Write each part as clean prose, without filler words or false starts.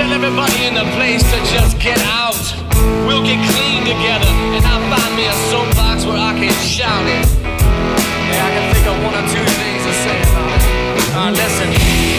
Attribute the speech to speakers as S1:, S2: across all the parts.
S1: tell everybody in the place to just get out. We'll get clean together, and I'll find me a soapbox where I can shout it. Yeah, I can think of one or two things to say about it. Listen.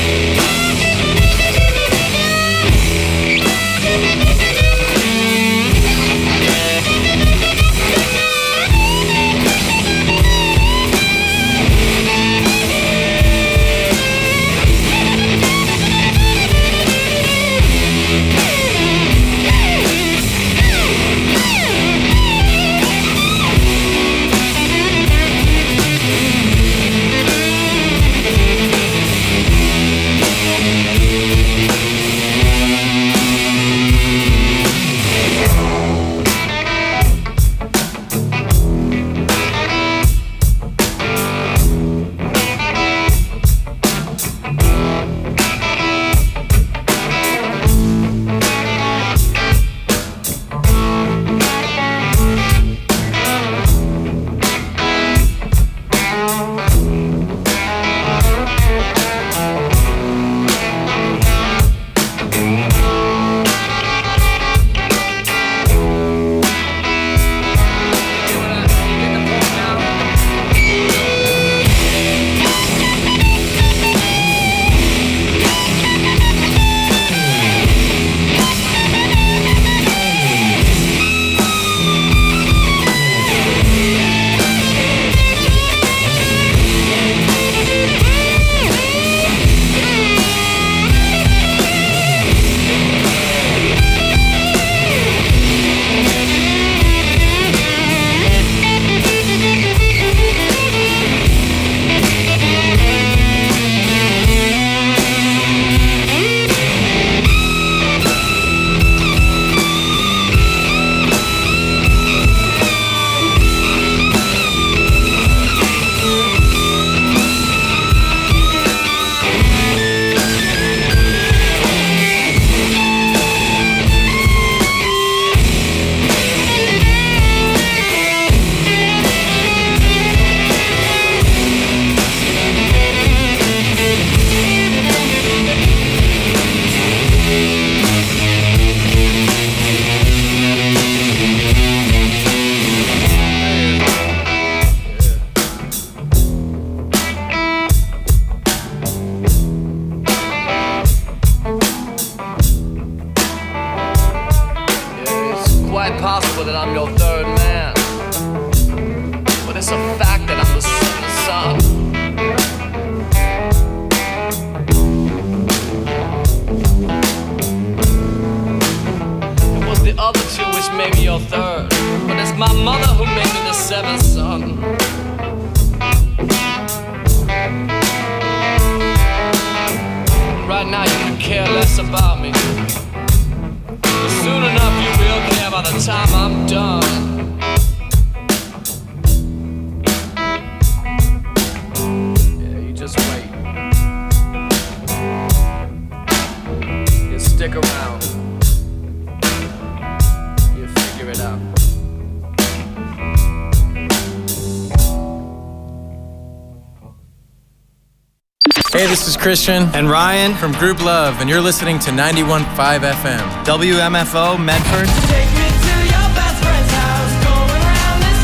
S2: Hey, this is Christian
S3: and Ryan
S2: from Group Love, and you're listening to 91.5 FM.
S3: WMFO, Medford.
S4: Take me to your best friend's house, going round this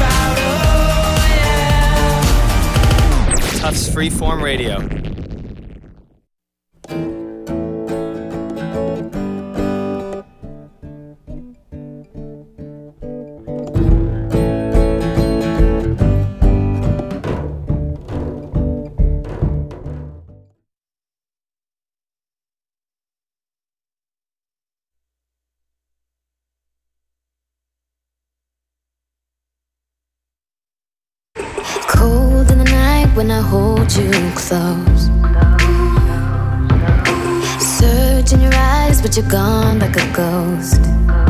S4: roundabout, oh yeah.
S3: Tufts Freeform Radio.
S5: Cold in the night when I hold you close. Search in your eyes, but you're gone like a ghost.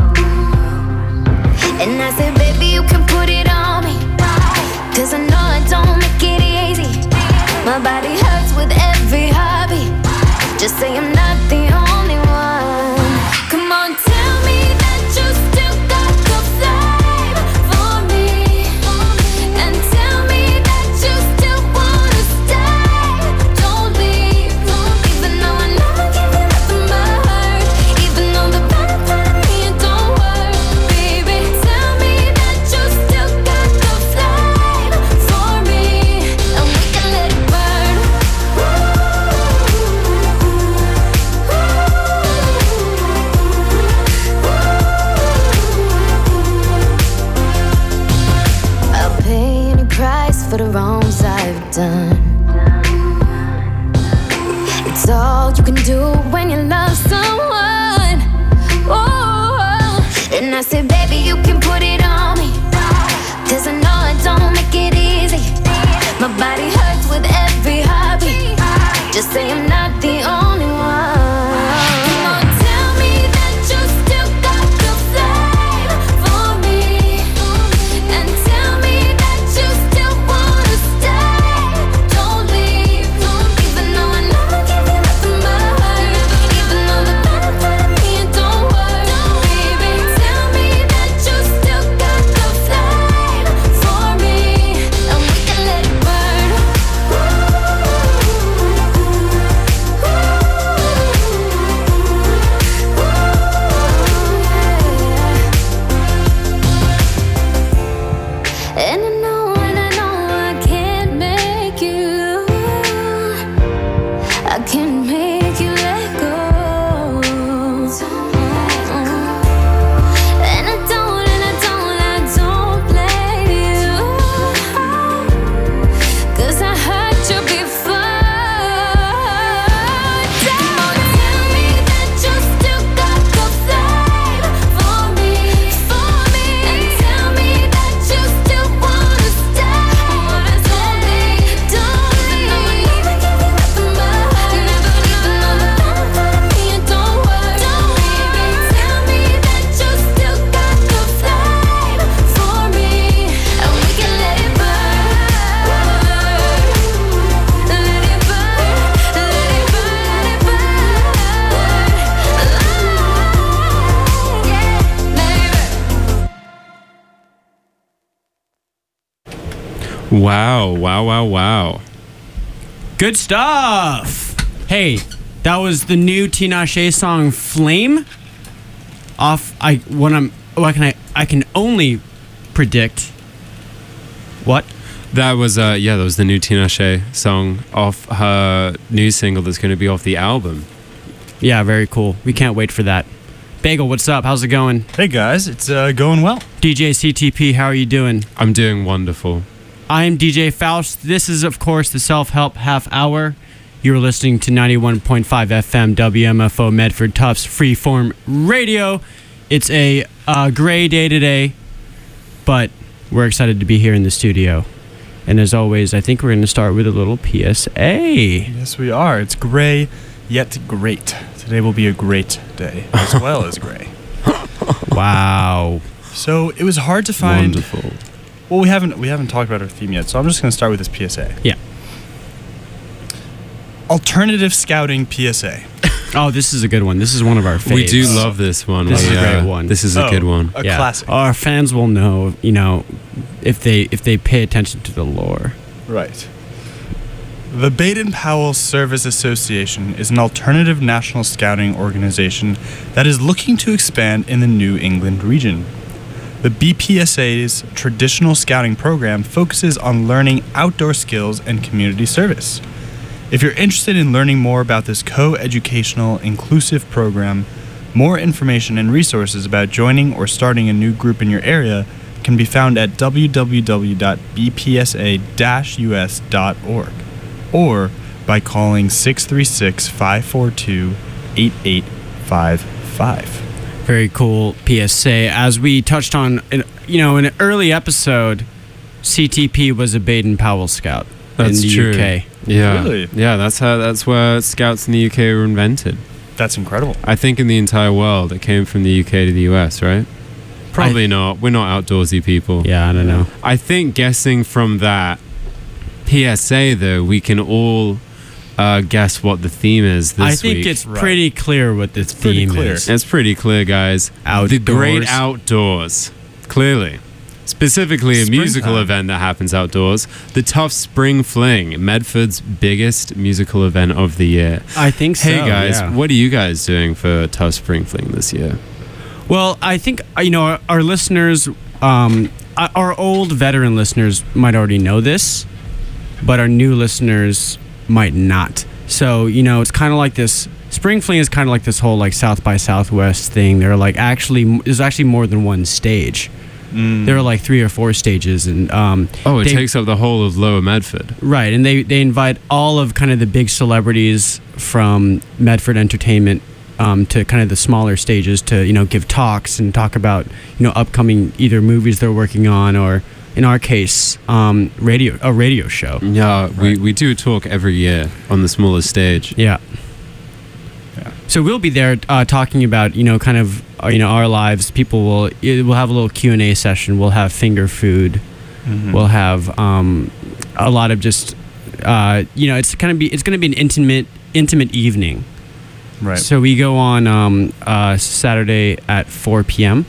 S5: And I said, baby, you can put it on me, 'cause I know I don't make it easy. My body hurts with every heartbeat. Just say I'm not the only one. Come on, tell me that you still got the flame for me. And tell me that you still wanna stay. Don't leave, even though I know I give you nothing but hurt. done. It's all you can do when you love someone. Oh, and I said, baby, you can put it on me, 'cause I know I don't make it easy. My body hurts with every heartbeat. Just say I'm not the only one. Come on, tell me that you still got the flame for me, and tell me that you still wanna stay. Don't leave, even though I never give you nothing but hurt. Even though the better part of me it don't work. Baby, tell me that you still got the flame for me, and we can let it burn. And I know I can't make you, I can't make you let go. And I don't blame you, 'cause I hurt you before. Come on, tell me that you still got the flame for me, and tell me that you still wanna stay. Don't leave, never give you nothing but hurt. Never, even though the better part of me it don't work. Baby, tell me that you still got the flame for me, and we can let it burn. Let it burn, let it burn, let it burn. Yeah, baby.
S6: Wow.
S7: Good stuff. Hey, that was the new Tinashe song "Flame." I can only predict. What?
S6: That was that was the new Tinashe song off her new single that's going to be off the album.
S7: Yeah, very cool. We can't wait for that. Bagel, what's up? How's it going?
S8: Hey guys, it's going well.
S7: DJ CTP, how are you doing?
S6: I'm doing wonderful.
S7: I'm DJ Faust. This is, of course, the Self-Help Half Hour. You're listening to 91.5 FM WMFO Medford Tufts Freeform Radio. It's a gray day today, but we're excited to be here in the studio. And as always, I think we're going to start with a little PSA.
S8: Yes, we are. It's gray, yet great. Today will be a great day, as well as gray.
S7: Wow.
S8: So it was hard to find.
S6: Wonderful.
S8: Well, we haven't talked about our theme yet, so I'm just going to start with this PSA.
S7: Yeah.
S8: Alternative Scouting PSA.
S7: Oh, this is a good one. This is one of our faves.
S6: We do love this one.
S7: This is a great one.
S6: This is a good one.
S8: A classic.
S7: Our fans will know, if they pay attention to the lore.
S8: Right. The Baden-Powell Service Association is an alternative national scouting organization that is looking to expand in the New England region. The BPSA's traditional scouting program focuses on learning outdoor skills and community service. If you're interested in learning more about this co-educational, inclusive program, more information and resources about joining or starting a new group in your area can be found at www.bpsa-us.org or by calling 636-542-8855.
S7: Very cool PSA. As we touched on, in an early episode, CTP was a Baden-Powell scout in the
S6: true.
S7: UK.
S6: Yeah.
S8: Really?
S6: Yeah, that's where scouts in the UK were invented.
S8: That's incredible.
S6: I think in the entire world, it came from the UK to the US, right? Probably not. We're not outdoorsy people.
S7: Yeah, I don't know.
S6: I think guessing from that PSA, though, we can all guess what the theme is this week.
S7: I think it's pretty clear what the theme is.
S6: It's pretty clear, guys.
S7: Outdoors.
S6: The great outdoors. Clearly. Specifically a musical event that happens outdoors. The Tufts Spring Fling, Medford's biggest musical event of the year.
S7: I think so.
S6: Hey, guys,
S7: yeah.
S6: what are you guys doing for Tufts Spring Fling this year?
S7: Well, I think, our listeners, our old veteran listeners might already know this, but our new listeners might not. So, it's kind of like this. Spring Fling is kind of like this whole South by Southwest thing. There's actually more than one stage. There are like 3 or 4 stages, and
S6: Oh, it
S7: they-
S6: takes up the whole of Lower Medford.
S7: right, and they invite all of kind of the big celebrities from Medford Entertainment to kind of the smaller stages to give talks and talk about upcoming either movies they're working on, or in our case a radio show.
S6: Yeah, we do a talk every year on the smaller stage.
S7: Yeah. So we'll be there talking about kind of our lives. We'll have a little Q&A session. We'll have finger food. We'll have a lot of just it's going to be an intimate evening.
S8: Right.
S7: So we go on Saturday at 4 p.m.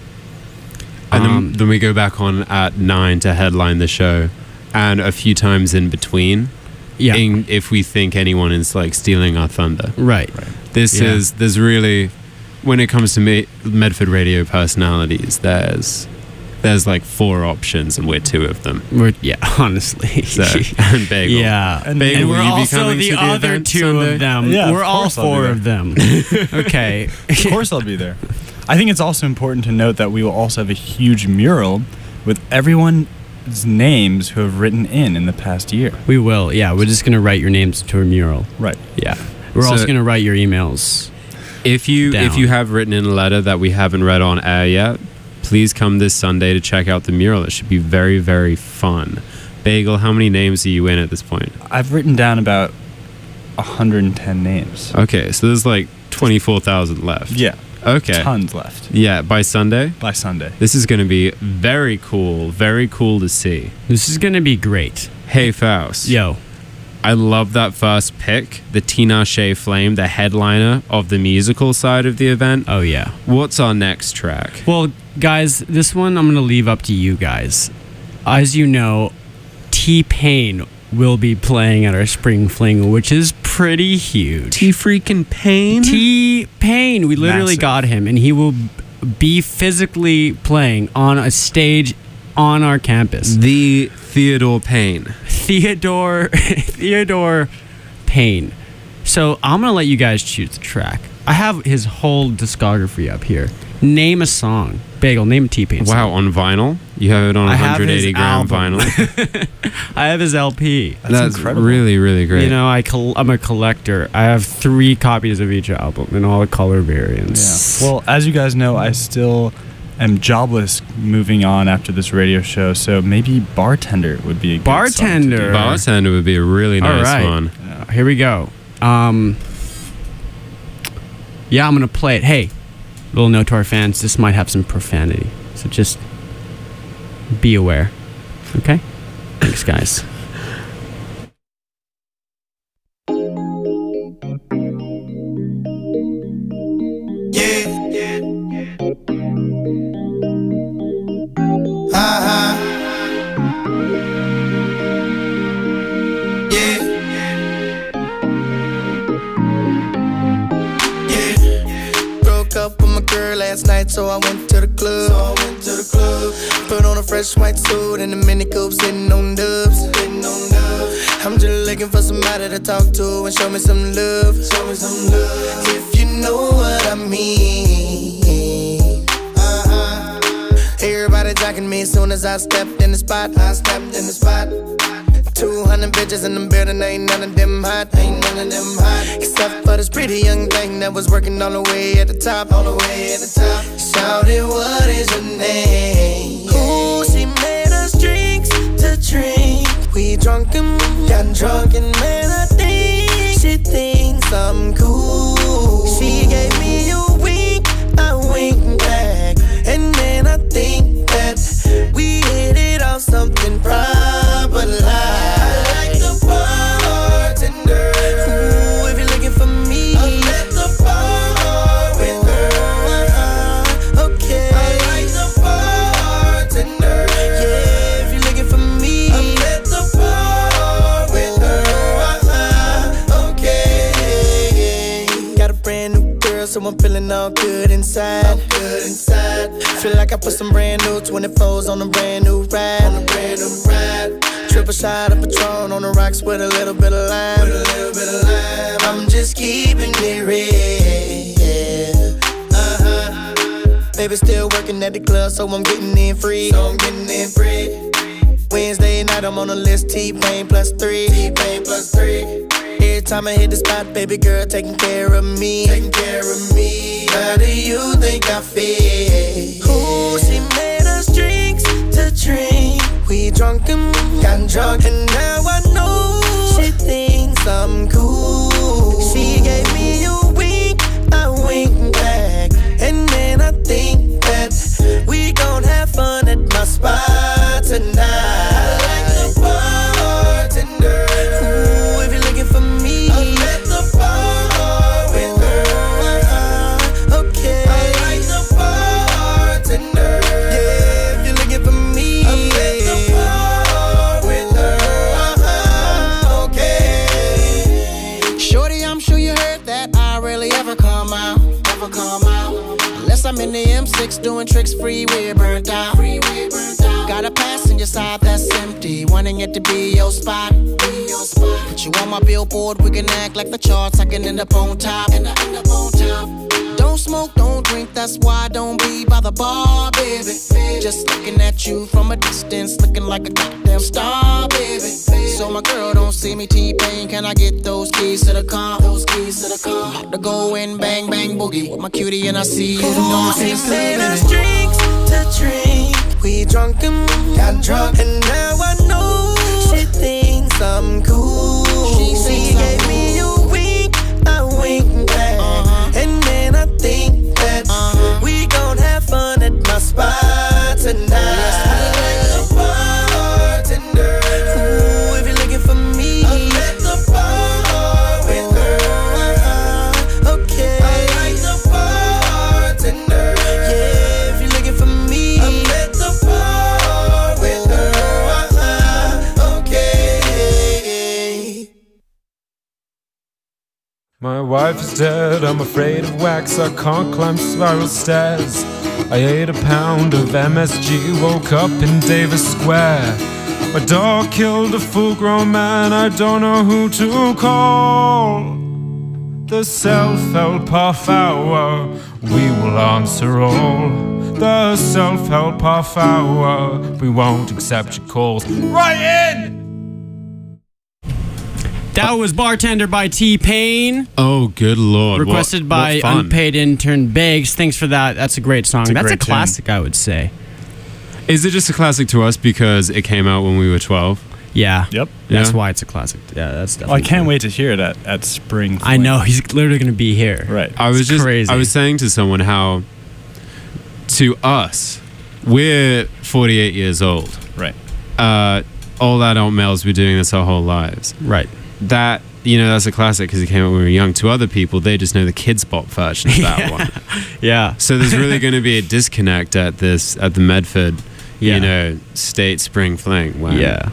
S6: And then we go back on at 9 to headline the show, and a few times in between.
S7: Yeah.
S6: If we think anyone is like stealing our thunder.
S7: Right.
S6: There's really, when it comes to Medford radio personalities, there's like 4 options, and we're 2 of them.
S7: Honestly.
S6: So, and Bagel.
S7: Yeah.
S8: And
S6: Bagel,
S7: And
S6: will
S7: we're
S6: you be
S7: also
S6: coming
S7: the
S6: to the
S7: other
S6: event
S7: 2
S6: Sunday?
S7: of them.
S8: Yeah,
S7: We're
S8: of
S7: all
S8: course I'll be
S7: 4
S8: there.
S7: of them. Okay.
S8: Of course I'll be there. I think it's also important to note that we will also have a huge mural with everyone's names who have written in the past year.
S7: We will. Yeah. We're just going to write your names to a mural.
S8: Right.
S7: Yeah. We're
S6: So-
S7: also going to write your emails.
S6: If you
S7: Down.
S6: have written in a letter that we haven't read on air yet, please come this Sunday to check out the mural. It should be very, very fun. Bagel, how many names are you in at this point?
S8: I've written down about 110 names.
S6: Okay, so there's like 24,000 left.
S8: Yeah.
S6: Okay.
S8: Tons left
S6: Yeah, by Sunday?
S8: by Sunday.
S6: This is going to be very cool to see.
S7: This is going to be great.
S6: Hey, Faust.
S7: Yo.
S6: I love that first pick, the Tinashe Flame, the headliner of the musical side of the event.
S7: Oh, yeah.
S6: What's our next track?
S7: Well, guys, this one I'm going to leave up to you guys. As you know, T-Pain will be playing at our Spring Fling, which is pretty huge.
S6: Freaking Pain?
S7: T-Pain, we literally
S8: Massive.
S7: got him, and he will be physically playing on a stage on our campus.
S6: The Theodore Payne.
S7: Theodore Payne. So I'm going to let you guys choose the track. I have his whole discography up here. Name a song. Bagel, name a T-Pain song.
S6: Wow, on vinyl? You have it on
S7: I have
S6: 180
S7: his
S6: gram
S7: album.
S6: vinyl?
S7: I have his LP.
S8: That's incredible.
S6: really, really great.
S7: You know, I'm a collector. I have 3 copies of each album in all the color variants.
S8: Yeah. Well, as you guys know, I still am jobless moving on after this radio show, so maybe Bartender would be a good song to
S7: Bartender.
S8: do.
S6: Bartender would be a really nice
S7: All right.
S6: one.
S7: Here we go. Yeah, I'm going to play it. Hey, little note to our fans, this might have some profanity. So just be aware. Okay? Thanks, guys.
S9: Broke up with my girl last night, so I went to the club. Put on a fresh white suit and a mini coupe, sitting on dubs. I'm just looking for somebody to talk to and show me some love. If you know what I mean. Everybody jocking me as soon as I stepped in the spot. 200 bitches in the building, ain't none of them hot. Except for this pretty young thing that was working all the way at the top. Shouted, what is your name? Ooh, she made us drinks to drink. We drunk and got drunk, and man, I think she thinks I'm cool. She gave me a wink, I winked back, and then I think that we hit it off something proper like. I like the bartender. Ooh, if you're looking for me, I'm at the bar with her. Okay. I like the bartender. Yeah, if you're looking for me, I'm at the bar with her. Okay. Got a brand new girl, so I'm feeling all good inside. Feel like I put some brand new 24s on a brand new ride. Triple shot of Patron on the rocks with a little bit of lime. I'm just keeping it real. Baby still working at the club, so I'm getting in free. Wednesday night, I'm on the list, T-Pain plus 3. Every time I hit the spot, baby girl taking care of me. How do you think I feel? Ooh, she made us drinks to drink. We drunk and got drunk, and now I know she thinks I'm cool. She gave me a wink, I wink back, and then I think that we gon' have fun at my spot tonight. I like the bartender. Ooh, if you're looking for me, I'm at the bar with her. Okay, I like the bartender. Yeah, if you're looking for me, I'm at the bar with her. Okay. Shorty, I'm sure you heard that I rarely ever come out. Unless I'm in the M6 doing tricks, freeway burnt out. Got a passenger side that's empty, wanting it to be your spot. Put you on my billboard, we can act like the charts. I can end up on top. Don't smoke, don't drink, that's why I don't be by the bar, baby. Just looking at you from a distance, looking like a goddamn star, baby. So my girl don't see me T-Pain, can I get those keys to the car? About to go in, bang, bang, boogie with my cutie and I see you tomorrow. She made us drinks to drink. We drunk and got drunk, and now I know she thinks I'm cool. She gave me a wink, I wink back, and then I think that we gon' have fun at my spot tonight. I like the bartender. Ooh, if you're looking for me, I'm at the bar with her. Okay, I like the bartender. Yeah, if you're looking for me, I'm at the bar with her. Okay.
S10: My wife is dead, I'm afraid of wax, I can't climb spiral stairs. I ate a pound of MSG, woke up in Davis Square. My dog killed a full-grown man, I don't know who to call. The self-help half hour, we will answer all. The self-help half hour, we won't accept your calls. Right in!
S7: That was Bartender by T-Pain.
S6: Oh, good lord.
S7: Requested by
S6: what fun.
S7: Unpaid Intern Beggs. Thanks for that. That's a great song. That's a classic, I would say.
S6: Is it just a classic to us because it came out when we were 12?
S7: Yeah.
S8: Yep.
S7: That's
S6: Yeah.
S7: why it's a classic. Yeah, that's definitely.
S8: Well, I can't wait to hear it at Spring Fling.
S7: I know. He's literally going to be here.
S8: Right.
S6: I was
S7: crazy.
S6: I was saying to someone how, to us, we're 48 years old.
S8: Right.
S6: All adult males be doing this our whole lives.
S7: Right.
S6: That, that's a classic because it came out when we were young. To other people, they just know the Kids Bop version of that one.
S7: Yeah.
S6: So there's really going to be a disconnect at the Medford, State Spring Fling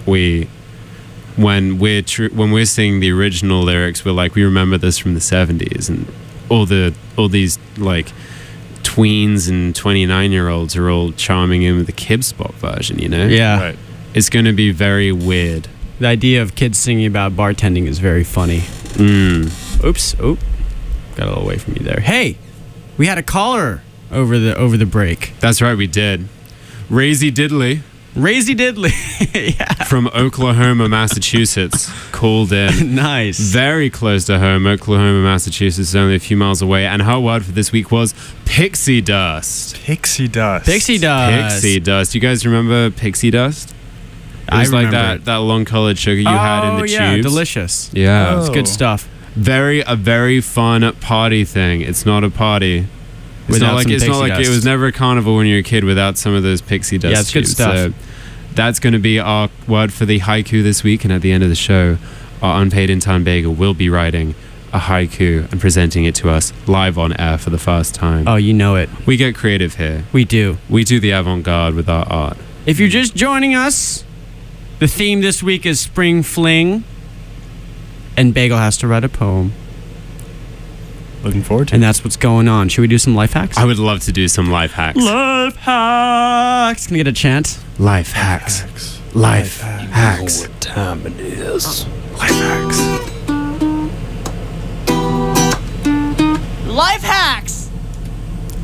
S6: when we're singing the original lyrics, we're like, we remember this from the 70s, and all these like tweens and 29-year-olds are all chiming in with the Kids Bop version,
S7: Yeah.
S8: Right.
S6: It's going to be very weird.
S7: The idea of kids singing about bartending is very funny. Oops. Oh, got a little away from you there. Hey, we had a caller over the break.
S6: That's right, we did. Razy Diddley
S7: yeah.
S6: from Oklahoma, Massachusetts called in.
S7: Nice.
S6: Very close to home. Oklahoma, Massachusetts is only a few miles away, and her word for this week was pixie dust.
S8: Pixie dust.
S7: Pixie dust.
S6: Pixie dust. You guys remember pixie dust? It was
S7: I
S6: like
S7: remember
S6: that long colored sugar you had in the tubes.
S7: Yeah, delicious.
S6: Yeah.
S7: It's good stuff.
S6: A very fun party thing. It's not a party. It's not like it was never a carnival when you were a kid without some of those pixie dust.
S7: Yeah, it's good
S6: tubes.
S7: stuff.
S6: So that's going to be our word for the haiku this week, and at the end of the show, our unpaid intern Bagel will be writing a haiku and presenting it to us live on air for the first time.
S7: Oh, you know it.
S6: We get creative here.
S7: We do.
S6: We do the avant-garde with our art.
S7: If you're just joining us, the theme this week is Spring Fling, and Bagel has to write a poem.
S8: Looking forward to
S7: And that's what's going on. Should we do some life hacks?
S6: I would love to do some life hacks.
S7: Life hacks. Can we get a chant?
S6: Life hacks. Life hacks.
S10: What time it is?
S6: Life hacks.
S7: Life hacks.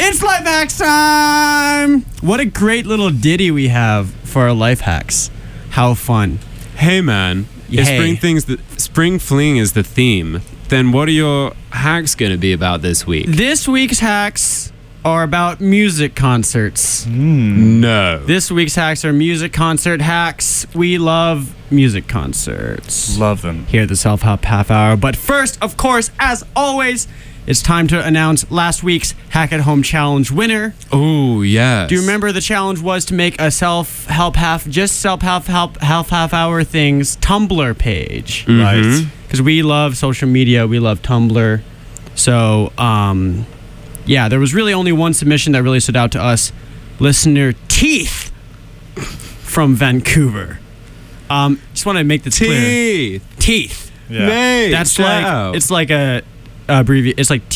S7: It's life hacks time! What a great little ditty we have for our life hacks. How fun.
S6: Hey man, if
S7: Hey.
S6: spring fling is the theme, then what are your hacks going to be about this week?
S7: This week's hacks are about music concerts.
S6: No.
S7: This week's hacks are music concert hacks. We love music concerts.
S8: Love them.
S7: Here at the Self-Help Half Hour. But first, of course, as always, it's time to announce last week's Hack at Home Challenge winner.
S6: Oh, yes.
S7: Do you remember the challenge was to make a self-help half hour things Tumblr page?
S6: Mhm.
S8: Right.
S7: Because we love social media, we love Tumblr. So, yeah, there was really only one submission that really stood out to us. Listener Teeth from Vancouver. Just want to make this clear. Teeth.
S8: Yeah.
S6: Mate,
S7: That's
S6: ciao.
S7: like, it's like a abbreviation. It's like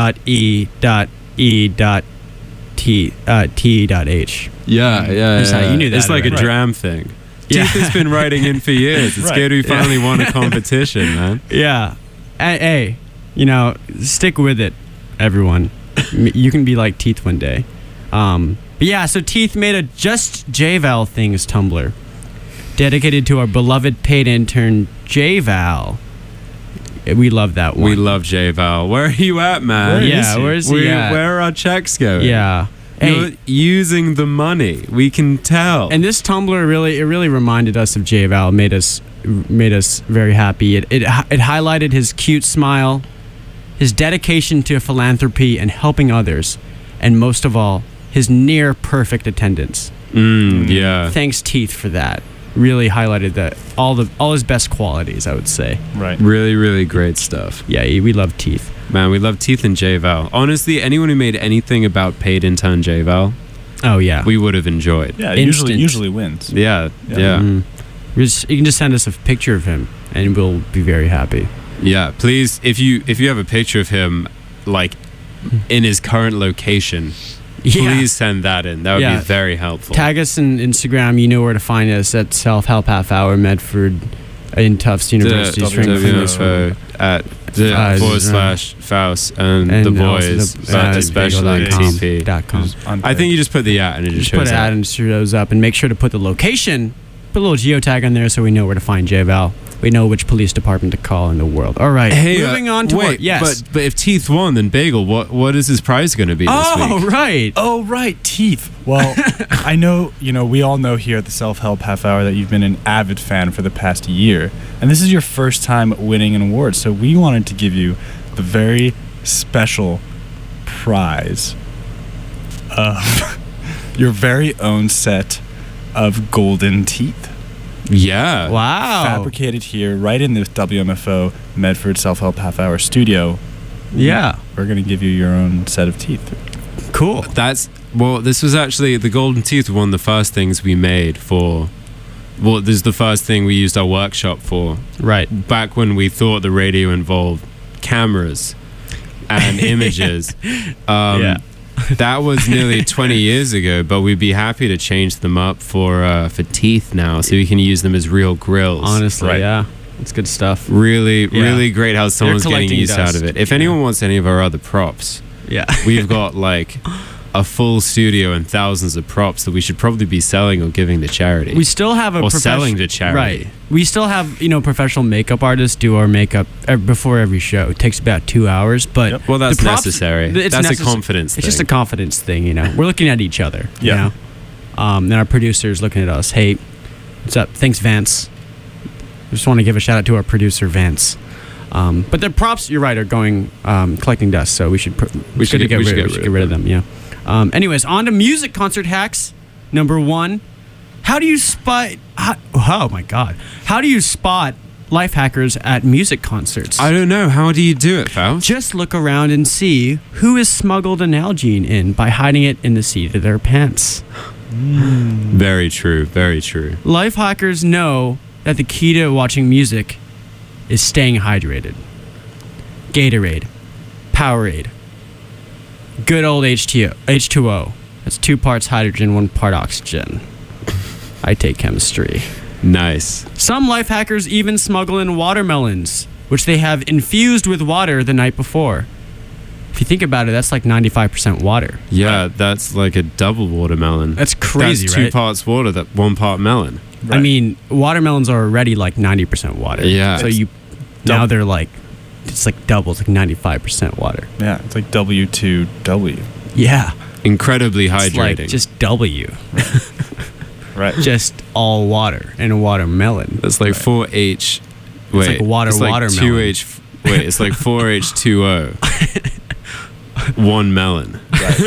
S7: T.E.E.T.T.H.
S6: Yeah.
S7: You knew that
S6: It's like a
S7: already.
S6: dram thing.
S7: Yeah.
S6: Teeth has been writing in for years. It's
S8: Right.
S6: good we finally won a competition, man.
S7: Yeah. Hey, stick with it, everyone. You can be like Teeth one day. But yeah, so Teeth made a Just JVal Things Tumblr dedicated to our beloved paid intern, JVal. We love that one.
S6: We love J-Val. Where are you at, man?
S7: Where's he at?
S6: Where are our checks going?
S7: Yeah.
S6: You're using the money. We can tell.
S7: And this Tumblr really reminded us of JVal. Made us very happy. It highlighted his cute smile, his dedication to philanthropy and helping others, and most of all, his near perfect attendance.
S6: Yeah.
S7: Thanks, Teeth, for that. Really highlighted all his best qualities, I would say.
S8: Right.
S6: Really, really great stuff.
S7: Yeah, we love Teeth.
S6: Man, we love Teeth and J-Val. Honestly, anyone who made anything about paid intern J-Val,
S7: Oh yeah.
S6: we would have enjoyed.
S8: Yeah,
S7: Instant.
S8: usually wins.
S6: Yeah.
S7: You can just send us a picture of him, and we'll be very happy.
S6: Yeah, please, if you have a picture of him, like, in his current location, please send that in. That would
S7: Yeah.
S6: be very helpful.
S7: Tag us on Instagram. You know where to find us at Self-Help Half Hour Medford in Tufts University.
S6: WMFO at /Faust and the boys, but especially TP. I think you just put the at and it just
S7: Put
S6: shows
S7: an ad
S6: up.
S7: and it shows up, and make sure to put the location. Put a little geotag on there so we know where to find JVal. We know which police department to call in the world. All right,
S6: Hey,
S7: moving on to
S6: wait,
S7: yes.
S6: but if Teeth won, then Bagel, what is his prize going to be this week?
S7: Right.
S8: Oh, right, Teeth. Well, I know, we all know here at the Self-Help Half Hour that you've been an avid fan for the past year. And this is your first time winning an award. So we wanted to give you the very special prize of your very own set of golden teeth.
S6: Yeah.
S7: Wow.
S8: Fabricated here right in the WMFO Medford Self-Help Half Hour studio.
S7: Yeah.
S8: We're going to give you your own set of teeth.
S7: Cool.
S6: This was actually, the golden teeth were one of the first things we made for, this is the first thing we used our workshop for.
S7: Right.
S6: Back when we thought the radio involved cameras and images.
S7: Yeah.
S6: That was nearly 20 years ago, but we'd be happy to change them up for teeth now, so we can use them as real grills.
S7: Honestly,
S8: Right.
S7: yeah. It's good stuff.
S6: Really,
S7: Yeah.
S6: really great how someone's getting
S7: collecting
S6: use out
S7: dust.
S6: of it. If anyone wants any of our other props,
S7: Yeah.
S6: we've got like a full studio and thousands of props that we should probably be selling or giving to charity.
S7: We still have a
S6: Or selling to charity.
S7: Right. We still have, professional makeup artists do our makeup before every show. It takes about 2 hours, but
S8: Yep.
S6: Well, that's
S7: the props-
S6: necessary.
S7: it's
S6: That's
S7: necessary.
S6: a confidence
S7: It's just a
S6: thing.
S7: confidence thing, We're looking at each other,
S8: Yeah.
S7: And our producer's looking at us. Hey, what's up? Thanks, Vance. Just want to give a shout out to our producer, Vance. But the props, you're right, are going collecting dust, so we should get rid of them. Yeah. Anyways, on to music concert hacks. Number 1, how do you spot? Oh my God! How do you spot life hackers at music concerts?
S6: I don't know. How do you do it, Faust?
S7: Just look around and see who has smuggled an Nalgene in by hiding it in the seat of their pants.
S6: Very true. Very true.
S7: Life hackers know that the key to watching music is staying hydrated. Gatorade, Powerade, good old H2O. That's 2 parts hydrogen, 1 part oxygen. I take chemistry.
S6: Nice.
S7: Some life hackers even smuggle in watermelons, which they have infused with water the night before. If you think about it, that's like 95% water.
S6: Yeah, that's like a double watermelon.
S7: That's crazy,
S6: That's two
S7: right?
S6: parts water, that 1 part melon.
S7: I mean, watermelons are already like 90% water.
S6: Yeah.
S7: So now they're like, it's like double. It's like 95% water.
S8: Yeah, it's like W2W.
S7: Yeah.
S6: Incredibly
S7: It's
S6: hydrating.
S7: like just W.
S8: Right.
S7: Just all water and a watermelon.
S6: It's like 4H. Wait,
S7: like water-
S6: it's like
S7: watermelon.
S6: 2H. Wait, it's like 4H2O. 1 melon.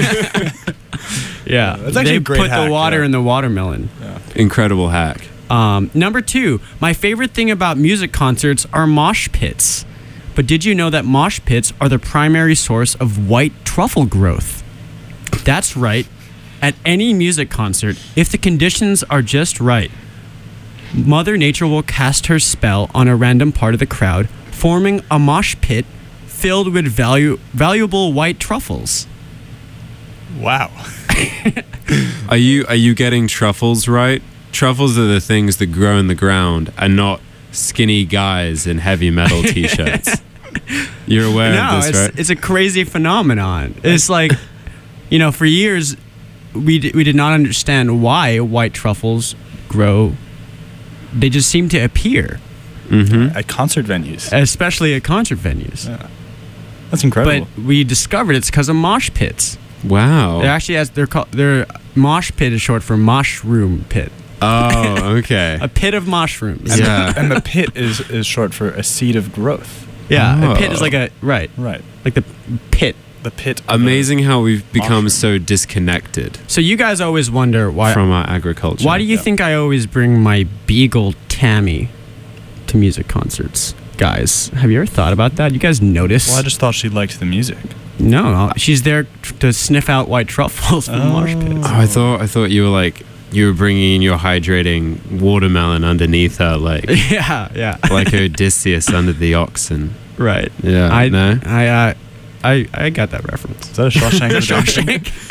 S7: Yeah.
S8: That's actually
S7: they
S8: a great
S7: put
S8: hack,
S7: the water
S8: yeah.
S7: in the watermelon.
S6: Incredible hack.
S7: Number 2, my favorite thing about music concerts are mosh pits. But did you know that mosh pits are the primary source of white truffle growth? That's right. At any music concert, if the conditions are just right, Mother Nature will cast her spell on a random part of the crowd, forming a mosh pit filled with valuable white truffles.
S8: Wow.
S6: Are you getting truffles right? Truffles are the things that grow in the ground and not skinny guys in heavy metal t-shirts. You're aware of this, right?
S7: It's a crazy phenomenon. It's like, for years, we did not understand why white truffles grow. They just seem to appear.
S8: At concert venues.
S7: Especially at concert venues.
S8: Yeah. That's incredible.
S7: But we discovered it's because of mosh pits.
S6: Wow.
S7: They actually their mosh pit is short for mushroom pit.
S6: Oh, okay.
S7: A pit of mushrooms.
S6: Yeah.
S8: And the pit is short for a seed of growth.
S7: Yeah, a pit is like
S8: Right.
S7: like the pit.
S8: The pit.
S6: Amazing how we've become
S8: mushroom.
S6: so disconnected
S7: So you guys always wonder why.
S6: from our agriculture.
S7: Why do you think I always bring my beagle Tammy to music concerts? Guys, have you ever thought about that? You guys notice?
S8: Well, I just thought she liked the music.
S7: No, she's there to sniff out white truffles from mosh pits.
S6: Oh, I thought you were bringing in your hydrating watermelon underneath her, like
S7: Yeah.
S6: like Odysseus under the oxen.
S7: Right.
S6: Yeah.
S7: I got that reference.
S8: Is that a Shawshank Redemption?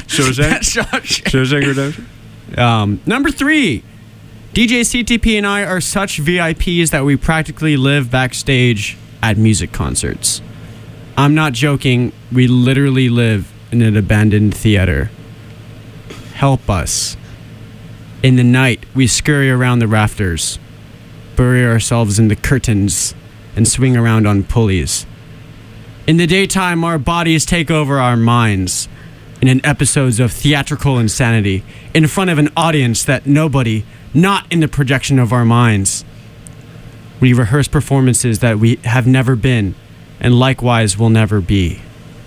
S6: Shawshank Redemption.
S7: Number 3, DJ CTP and I are such VIPs that we practically live backstage at music concerts. I'm not joking. We literally live in an abandoned theater. Help us. In the night, we scurry around the rafters, bury ourselves in the curtains, and swing around on pulleys. In the daytime, our bodies take over our minds in episodes of theatrical insanity in front of an audience that nobody, not in the projection of our minds. We rehearse performances that we have never been and likewise will never be.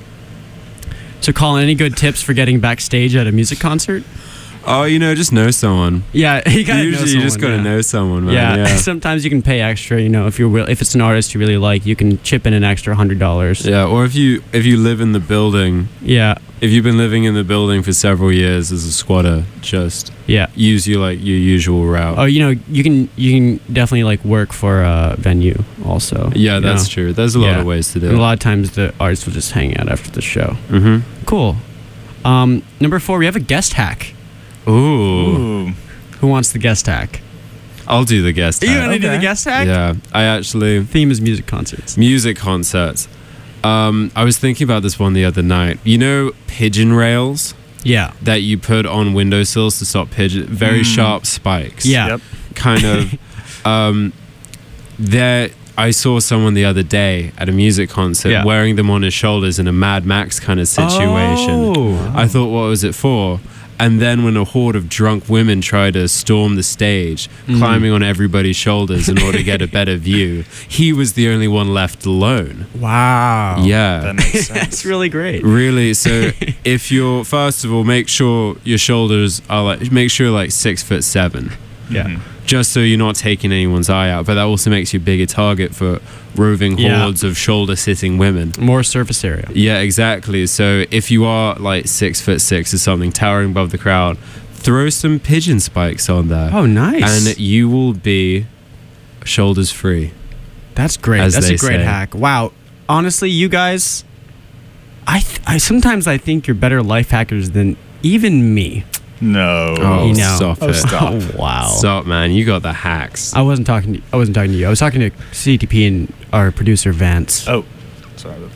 S7: So, Colin, any good tips for getting backstage at a music concert?
S6: Oh, just know someone.
S7: Yeah, you gotta know
S6: Usually,
S7: someone,
S6: you just gotta know someone, man.
S7: Yeah. Sometimes you can pay extra. If it's an artist you really like, you can chip in an extra $100.
S6: Yeah, or if you live in the building,
S7: Yeah,
S6: if you've been living in the building for several years as a squatter, just
S7: yeah.
S6: use your usual route.
S7: Oh, you can definitely work for a venue also.
S6: Yeah, that's true. There's a lot of ways to do
S7: And
S6: it.
S7: a lot of times the artists will just hang out after the show.
S6: Mm-hmm.
S7: Cool. Number 4, we have a guest hack.
S6: Ooh.
S7: Who wants the guest hack?
S6: I'll do the guest
S7: You
S6: hack.
S7: want to do the guest hack?
S6: Yeah, I actually...
S7: Theme is music concerts.
S6: Music concerts. I was thinking about this one the other night. Pigeon rails
S7: Yeah.
S6: that you put on windowsills to stop pigeon... Very sharp spikes.
S7: Yeah.
S8: Yep.
S6: Kind of... I saw someone the other day at a music concert
S7: Yeah.
S6: wearing them on his shoulders in a Mad Max kind of situation.
S7: Oh.
S6: I thought, what was it for? And then when a horde of drunk women tried to storm the stage, climbing on everybody's shoulders in order to get a better view, he was the only one left alone.
S7: Wow.
S6: Yeah.
S8: That makes sense.
S7: That's really great.
S6: Really, so if you're, first of all, make sure your shoulders are make sure 6'7".
S7: Yeah.
S6: Just so you're not taking anyone's eye out, but that also makes you a bigger target for roving
S7: Yeah.
S6: hordes of shoulder-sitting women.
S7: More surface area.
S6: Yeah, exactly. So if you are 6'6" or something, towering above the crowd, throw some pigeon spikes on there.
S7: Oh, nice.
S6: And you will be shoulders free.
S7: That's great.
S6: as
S7: That's
S6: they
S7: a great
S6: say.
S7: hack. Wow. Honestly, you guys, I sometimes I think you're better life hackers than even me.
S8: No.
S6: Oh,
S7: know.
S6: stop
S8: Oh,
S6: it.
S8: stop.
S7: Oh, wow.
S6: Stop, man. You got the hacks.
S7: I wasn't talking to you. I was talking to CTP and our producer Vance.
S8: Oh, sorry about that.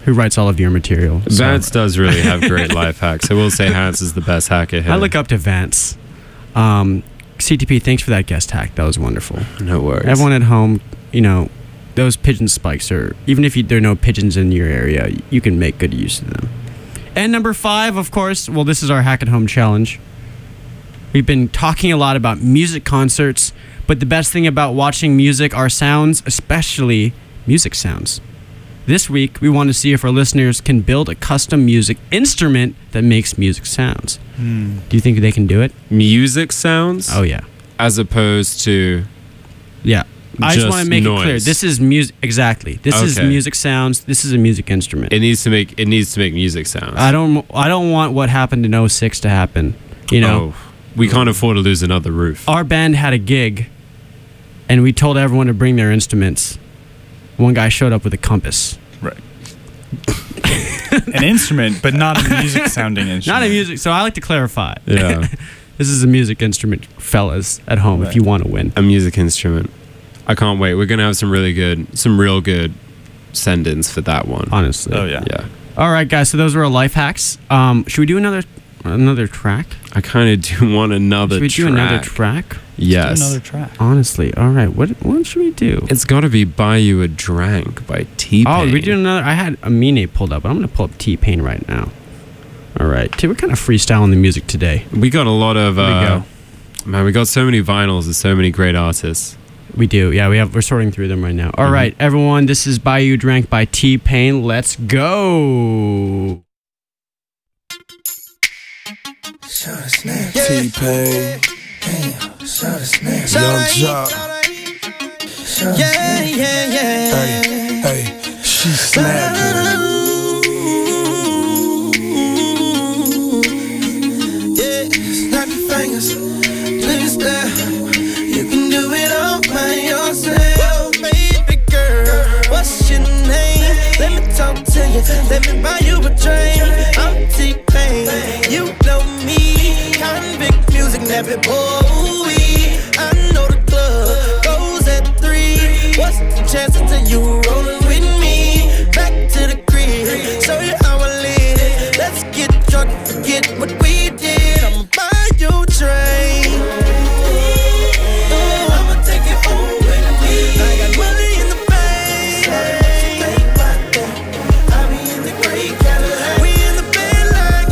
S7: who writes all of your material. So
S6: Vance does really have great life hacks. I will say Hans is the best hacker here.
S7: I look up to Vance. CTP, thanks for that guest hack. That was wonderful.
S6: No worries.
S7: Everyone at home, you know, those pigeon spikes are, even if there are no pigeons in your area, you can make good use of them. And number 5, of course, well, this is our Hack at Home challenge. We've been talking a lot about music concerts, but the best thing about watching music are sounds, especially music sounds. This week, we want to see if our listeners can build a custom music instrument that makes music sounds. Do you think they can do it?
S6: Music sounds?
S7: Oh, yeah.
S6: As opposed to...
S7: Yeah. I just want to make
S6: noise.
S7: it clear. This is music. Exactly. This is
S6: Okay.
S7: music sounds. This is a music instrument.
S6: It needs to make music sounds.
S7: I don't want what happened in 06 to happen. You know,
S6: we can't afford to lose another roof.
S7: our band had a gig, and we told everyone to bring their instruments. One guy showed up with a compass.
S8: Right. An instrument, but not a music sounding instrument.
S7: Not a music. So I like to clarify.
S6: Yeah.
S7: This is a music instrument, fellas at home. If you want to win,
S6: A music instrument. I can't wait. We're gonna have some real good send-ins for that one.
S7: honestly.
S8: Oh, yeah.
S6: Yeah.
S7: All right, guys. So those were our life hacks. Should we do another track?
S6: I kind of do want another
S7: Should we
S6: track.
S7: do another track?
S6: Yes.
S8: Another track.
S7: Honestly, all right. What should we do?
S6: It's got to be "Buy You a Drank" by T-Pain.
S7: Oh, we do another. I had Amine pulled up, but I'm gonna pull up T-Pain right now. All right, we're kind of freestyling the music today.
S6: We got a lot of.
S7: Here we go.
S6: Man, we got so many vinyls and so many great artists.
S7: We do, yeah. We're sorting through them right now. All right, everyone. This is "Buy You a Drank" by T-Pain. Let's go.
S9: T-Pain, Young Jock. Yeah, yeah, yeah. Hey, she snapping. Yeah, snap your fingers, please stop. You can do it all by yourself, baby girl. What's your name? Let me talk to you. Let me buy you a drink. I'm T-Pain. You know me. Convict music, never boy. I know the club goes at 3. What's the chances of you rolling with me? Back to the crib, show you how I live. Let's get drunk and forget what we did. I'ma buy you a drink. I'ma take it home with me. I got money in the bank. I be in the great Cadillac. We in the bed like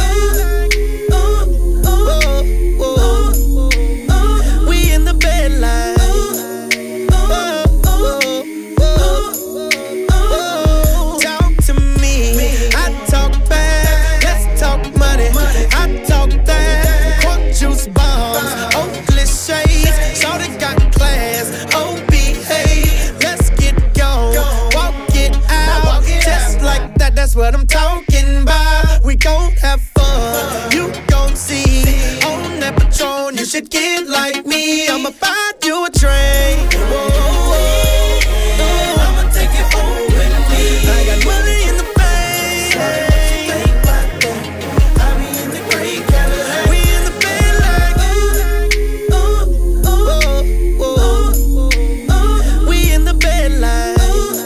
S9: we in the bed like talk to me. I talk back. Let's talk money. I talk that. Cork juice bombs, Oakley shades. Shorty got class. Oh, behave. Let's get gone. Walk it out. Just like that. That's what I'm talking about. We gon' have fun. You gon' see. On that Patron, you should get like me. I'ma buy you a drink. I'ma take it home with me. I got money in the bank. I be in the great Cadillac. We in the bed like we in the bed like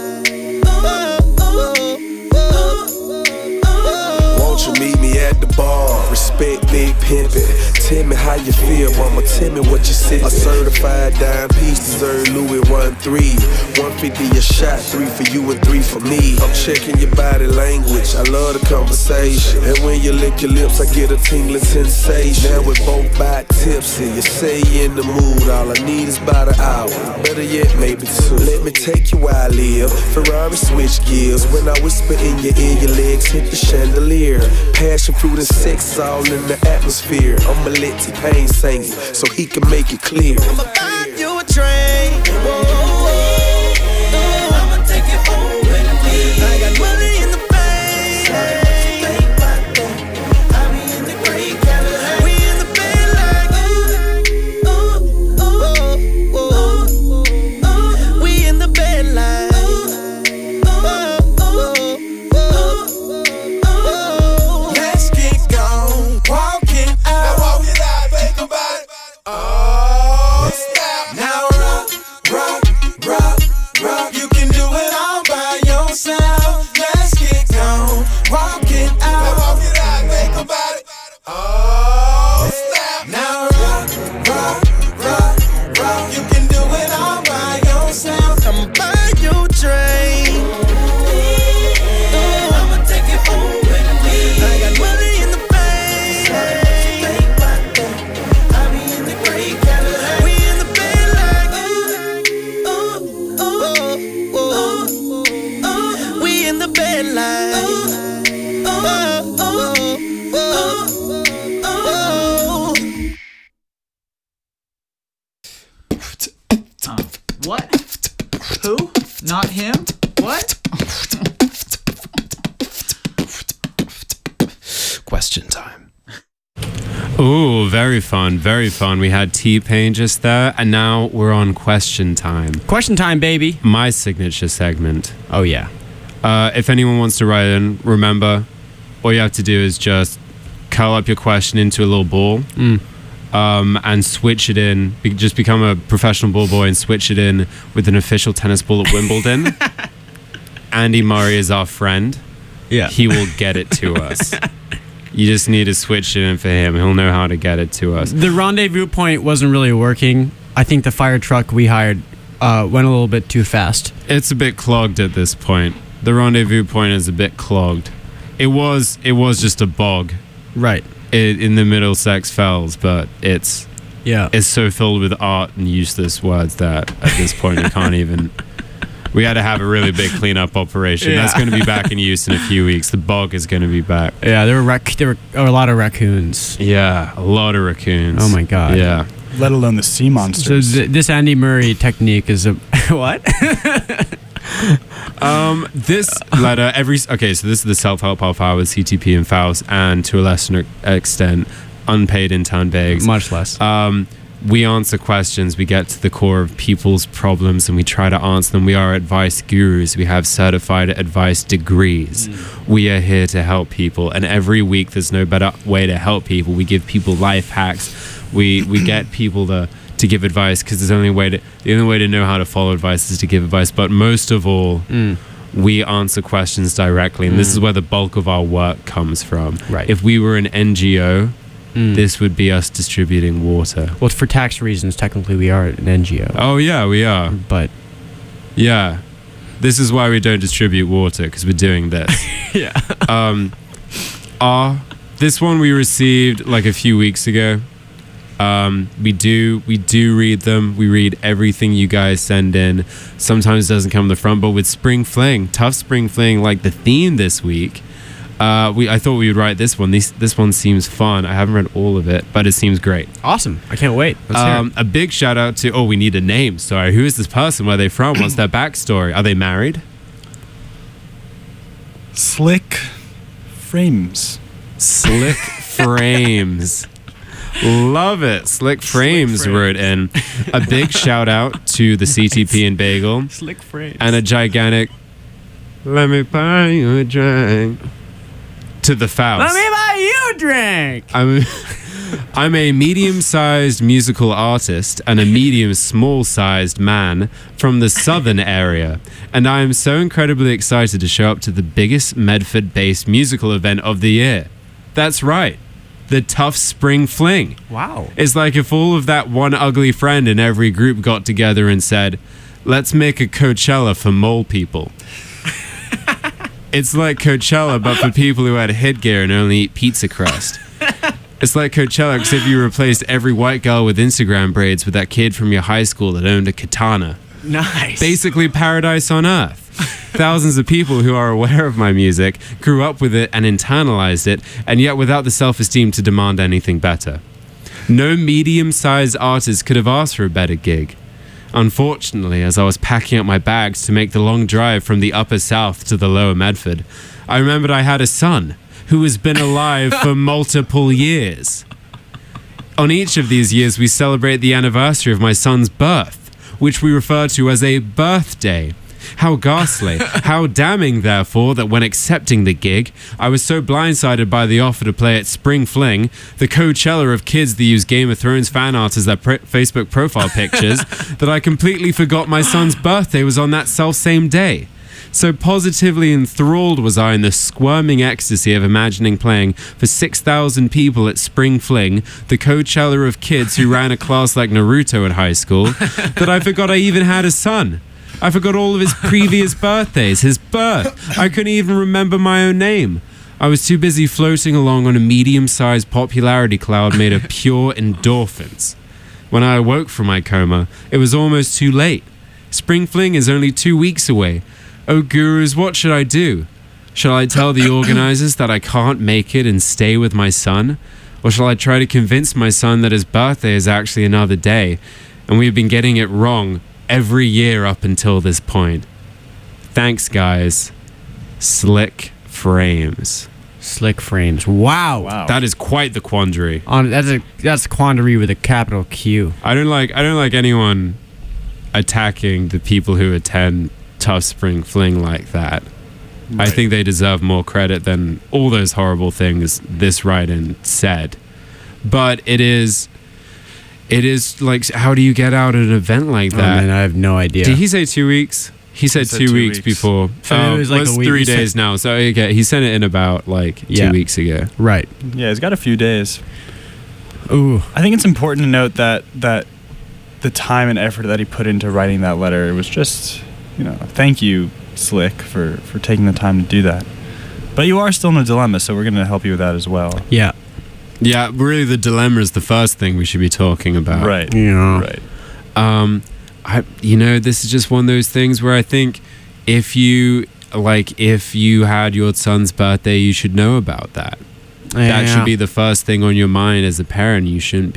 S9: won't you meet me at the bar? Respect big pimpin'. Tell me how you feel, mama. Tell me what you said. A certified dime piece deserve Louis 1-3. 150 a shot, 3 for you and 3 for me. I'm checking your body language. I love the conversation. And when you lick your lips, I get a tingling sensation. Now we're both by tipsy. You say you in the mood. All I need is about an hour. Better yet, maybe 2. Let me take you where I live. Ferrari switch gears. When I whisper in your ear, your legs hit the chandelier. Passion fruit and sex all in the atmosphere. I'ma let T-Pain sing it so he can make it clear. I'ma buy you a drink. I'ma take it home with me. I got money in the bank. I be in the great Cadillac. We in the bed like we in the bed like let's get gone. Walking out. Now walk it out, think about it. Oh, snap.
S11: Not him? What?
S10: Question time.
S6: Ooh, very fun, very fun. We had T-Pain just there, and now we're on question time.
S7: Question time, baby.
S6: My signature segment.
S7: Oh, yeah.
S6: If anyone wants to write in, remember, all you have to do is just curl up your question into a little ball and switch it in. Just become a professional ball boy and switch it in with an official tennis ball at Wimbledon. Andy Murray is our friend.
S7: Yeah.
S6: He will get it to us. You just need to switch it in for him. He'll know how to get it to us.
S7: The rendezvous point wasn't really working. I think the fire truck we hired went a little bit too fast.
S6: It's a bit clogged at this point. The rendezvous point is a bit clogged. It was just a bog.
S7: Right.
S6: In the Middlesex Fells, but it's
S7: Yeah.
S6: so filled with art and useless words that at this point you can't even. We had to have a really big cleanup operation.
S7: Yeah.
S6: That's going to be back in use in a few weeks. The bog is going to be back.
S7: Yeah, there were a lot of raccoons.
S6: Yeah, a lot of raccoons.
S7: Oh my god.
S6: Yeah.
S8: Let alone the sea monsters.
S7: So this Andy Murray technique is a what?
S6: This letter so this is the self-help half hour with CTP and Faust, and to a lesser extent unpaid intern Biggs.
S7: Much less.
S6: We answer questions, we get to the core of people's problems, and we try to answer them. We are advice gurus. We have certified advice degrees. We are here to help people, and every week there's no better way to help people. We give people life hacks. We get people to give advice, because the only way to know how to follow advice is to give advice. But most of all, we answer questions directly, and this is where the bulk of our work comes from.
S7: Right.
S6: If we were an NGO, this would be us distributing water.
S7: Well, for tax reasons, technically we are an NGO.
S6: Oh yeah, we are.
S7: But
S6: yeah, this is why we don't distribute water, because we're doing this.
S7: yeah.
S6: This one we received like a few weeks ago. We do read them. We read everything you guys send in. Sometimes it doesn't come to the front, but with Spring Fling, Tough Spring Fling, like the theme this week, I thought we would write this one. This one seems fun. I haven't read all of it, but it seems great.
S7: Awesome. I can't wait. Let's hear it.
S6: A big shout out to, we need a name. Sorry, who is this person? Where are they from? What's their backstory? Are they married?
S8: Slick Frames.
S6: Slick Frames. Love it. Slick Frames wrote in. A big shout out to the CTP and Bagel.
S7: Slick Frames.
S6: And a gigantic, let me buy you a drink, to the Faust.
S7: Let me buy you a drink.
S6: I'm a medium-sized musical artist and a medium-small-sized man from the southern area, and I am so incredibly excited to show up to the biggest Medford-based musical event of the year. That's right. The Tough Spring Fling.
S7: Wow.
S6: It's like if all of that one ugly friend in every group got together and said, let's make a Coachella for mole people. It's like Coachella, but for people who had headgear and only eat pizza crust. It's like Coachella, except you replaced every white girl with Instagram braids with that kid from your high school that owned a katana.
S7: Nice.
S6: Basically paradise on earth. Thousands of people who are aware of my music grew up with it and internalized it, and yet without the self-esteem to demand anything better. No medium-sized artist could have asked for a better gig. Unfortunately, as I was packing up my bags to make the long drive from the upper south to the lower Medford, I remembered I had a son who has been alive for multiple years. On each of these years, we celebrate the anniversary of my son's birth, which we refer to as a birthday. How ghastly, how damning, therefore, that when accepting the gig, I was so blindsided by the offer to play at Spring Fling, the Coachella of kids that use Game of Thrones fan art as their Facebook profile pictures, that I completely forgot my son's birthday was on that self-same day. So positively enthralled was I in the squirming ecstasy of imagining playing for 6,000 people at Spring Fling, the Coachella of kids who ran a class like Naruto in high school, that I forgot I even had a son. I forgot all of his previous birthdays, his birth. I couldn't even remember my own name. I was too busy floating along on a medium-sized popularity cloud made of pure endorphins. When I awoke from my coma, it was almost too late. Spring Fling is only 2 weeks away. Oh, gurus, what should I do? Shall I tell the organizers that I can't make it and stay with my son? Or shall I try to convince my son that his birthday is actually another day, and we've been getting it wrong every year up until this point? Thanks, guys. Slick Frames.
S7: Slick Frames. Wow.
S6: That is quite the quandary.
S7: That's quandary with a capital Q.
S6: I don't like anyone attacking the people who attend Tough Spring Fling like that.
S8: Right.
S6: I think they deserve more credit than all those horrible things this write-in said. But it is like, how do you get out at an event like that?
S7: Man, I have no idea.
S6: Did he say 2 weeks? He said 2 weeks before.
S7: So it was like
S6: it's
S7: a week.
S6: 3 days now. So okay, he sent it in about like 2 weeks ago.
S7: Right.
S8: Yeah, he's got a few days.
S7: Ooh.
S8: I think it's important to note that the time and effort that he put into writing that letter, it was just, thank you, Slick, for taking the time to do that. But you are still in a dilemma, so we're going to help you with that as well.
S7: Yeah.
S6: Yeah, really the dilemma is the first thing we should be talking about.
S8: Right.
S7: Yeah.
S8: Right.
S6: This is just one of those things where I think if you had your son's birthday, you should know about that. That should be the first thing on your mind as a parent. You shouldn't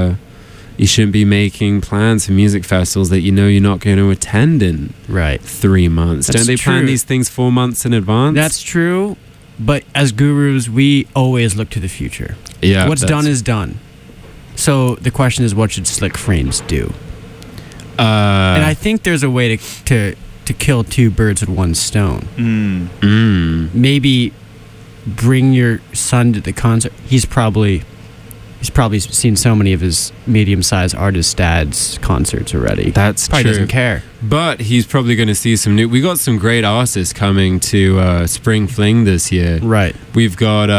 S6: be making plans for music festivals that you're not going to attend in 3 months.
S7: That's
S6: Don't they plan
S7: true.
S6: these things 4 months in advance?
S7: That's true, but as gurus, we always look to the future.
S6: Yeah,
S7: what's done is done. So the question is, what should Slick Frames do? And I think there's a way to kill two birds with one stone. Maybe bring your son to the concert. He's probably seen so many of his medium-sized artist dad's concerts already.
S6: That's
S7: probably
S6: true.
S7: Doesn't care.
S6: But he's probably going to see some new. We got some great artists coming to Spring Fling this year.
S7: Right.
S6: We've got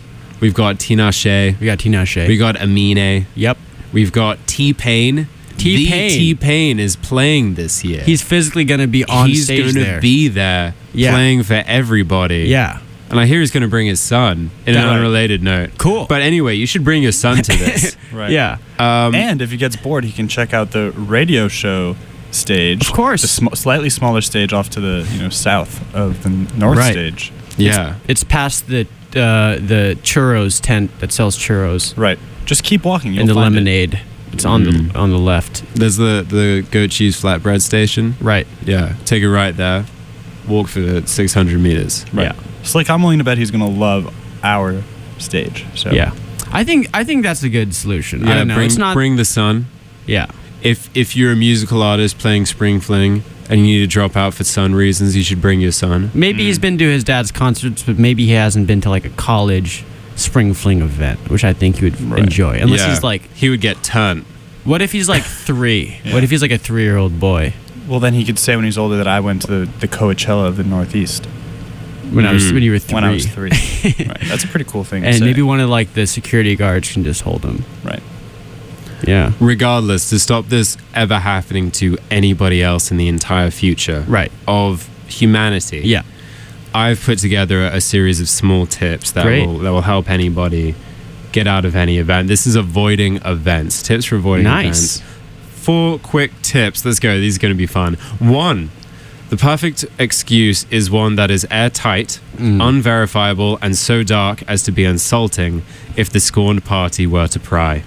S6: Tinashe.
S7: We got Tinashe.
S6: We got Amine.
S7: Yep.
S6: We've got T-Pain.
S7: T-Pain.
S6: T-Pain is playing this year.
S7: He's physically going to be on
S6: He's
S7: stage
S6: going
S7: there.
S6: to be there playing for everybody.
S7: Yeah.
S6: And I hear he's going to bring his son in an unrelated note.
S7: Cool.
S6: But anyway, you should bring your son to this.
S8: Right.
S7: Yeah.
S8: And if he gets bored, he can check out the radio show stage.
S7: Of course.
S8: The slightly smaller stage off to the south of the north stage.
S6: Yeah.
S7: It's past the churros tent that sells churros.
S8: Right. Just keep walking. You'll
S7: And the
S8: find
S7: lemonade. It's on the left.
S6: There's the goat cheese flatbread station.
S7: Right.
S6: Yeah. Take a right there. Walk for 600 meters.
S8: Right.
S7: Yeah.
S8: Slick, I'm willing to bet he's going to love our stage. So
S7: Yeah. I think that's a good solution.
S6: Yeah,
S7: I don't know. It's not.
S6: bring the son.
S7: Yeah.
S6: If you're a musical artist playing Spring Fling and you need to drop out for son reasons, you should bring your son.
S7: Maybe he's been to his dad's concerts, but maybe he hasn't been to like a college Spring Fling event, which I think he would enjoy. Unless he's like,
S6: he would get turned.
S7: what if he's like 3? What if he's like a 3-year-old boy?
S8: Well, then he could say when he's older that I went to the Coachella of the Northeast.
S7: When you were 3.
S8: When I was 3. Right. That's a pretty cool thing to
S7: And
S8: say.
S7: maybe one of like the security guards can just hold him.
S8: Right.
S7: Yeah.
S6: Regardless, to stop this ever happening to anybody else in the entire future of humanity.
S7: Yeah.
S6: I've put together a series of small tips that will help anybody get out of any event. This is avoiding events. Tips for avoiding events. 4 quick tips. Let's go. These are going to be fun. 1. The perfect excuse is one that is airtight, unverifiable, and so dark as to be insulting if the scorned party were to pry.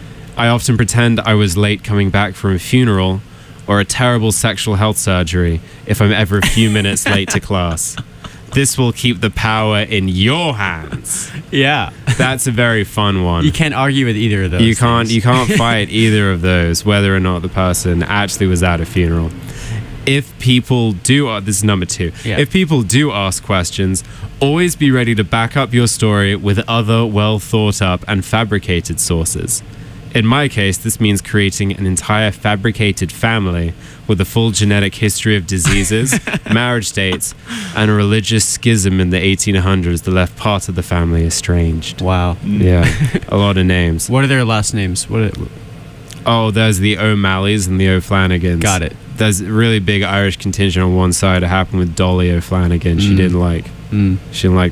S6: I often pretend I was late coming back from a funeral or a terrible sexual health surgery if I'm ever a few minutes late to class. This will keep the power in your hands.
S7: Yeah.
S6: That's a very fun one.
S7: You can't argue with either of those.
S6: You can't fight either of those, whether or not the person actually was at a funeral. If people do, this is number 2.
S7: Yeah.
S6: If people do ask questions, always be ready to back up your story with other well thought up and fabricated sources. In my case, this means creating an entire fabricated family with a full genetic history of diseases, marriage dates, and a religious schism in the 1800s that left part of the family estranged.
S7: Wow.
S6: Yeah, a lot of names.
S7: What are their last names?
S6: Oh, there's the O'Malleys and the O'Flanagans.
S7: Got it.
S6: There's a really big Irish contingent on one side. It happened with Dolly O'Flanagan. She didn't like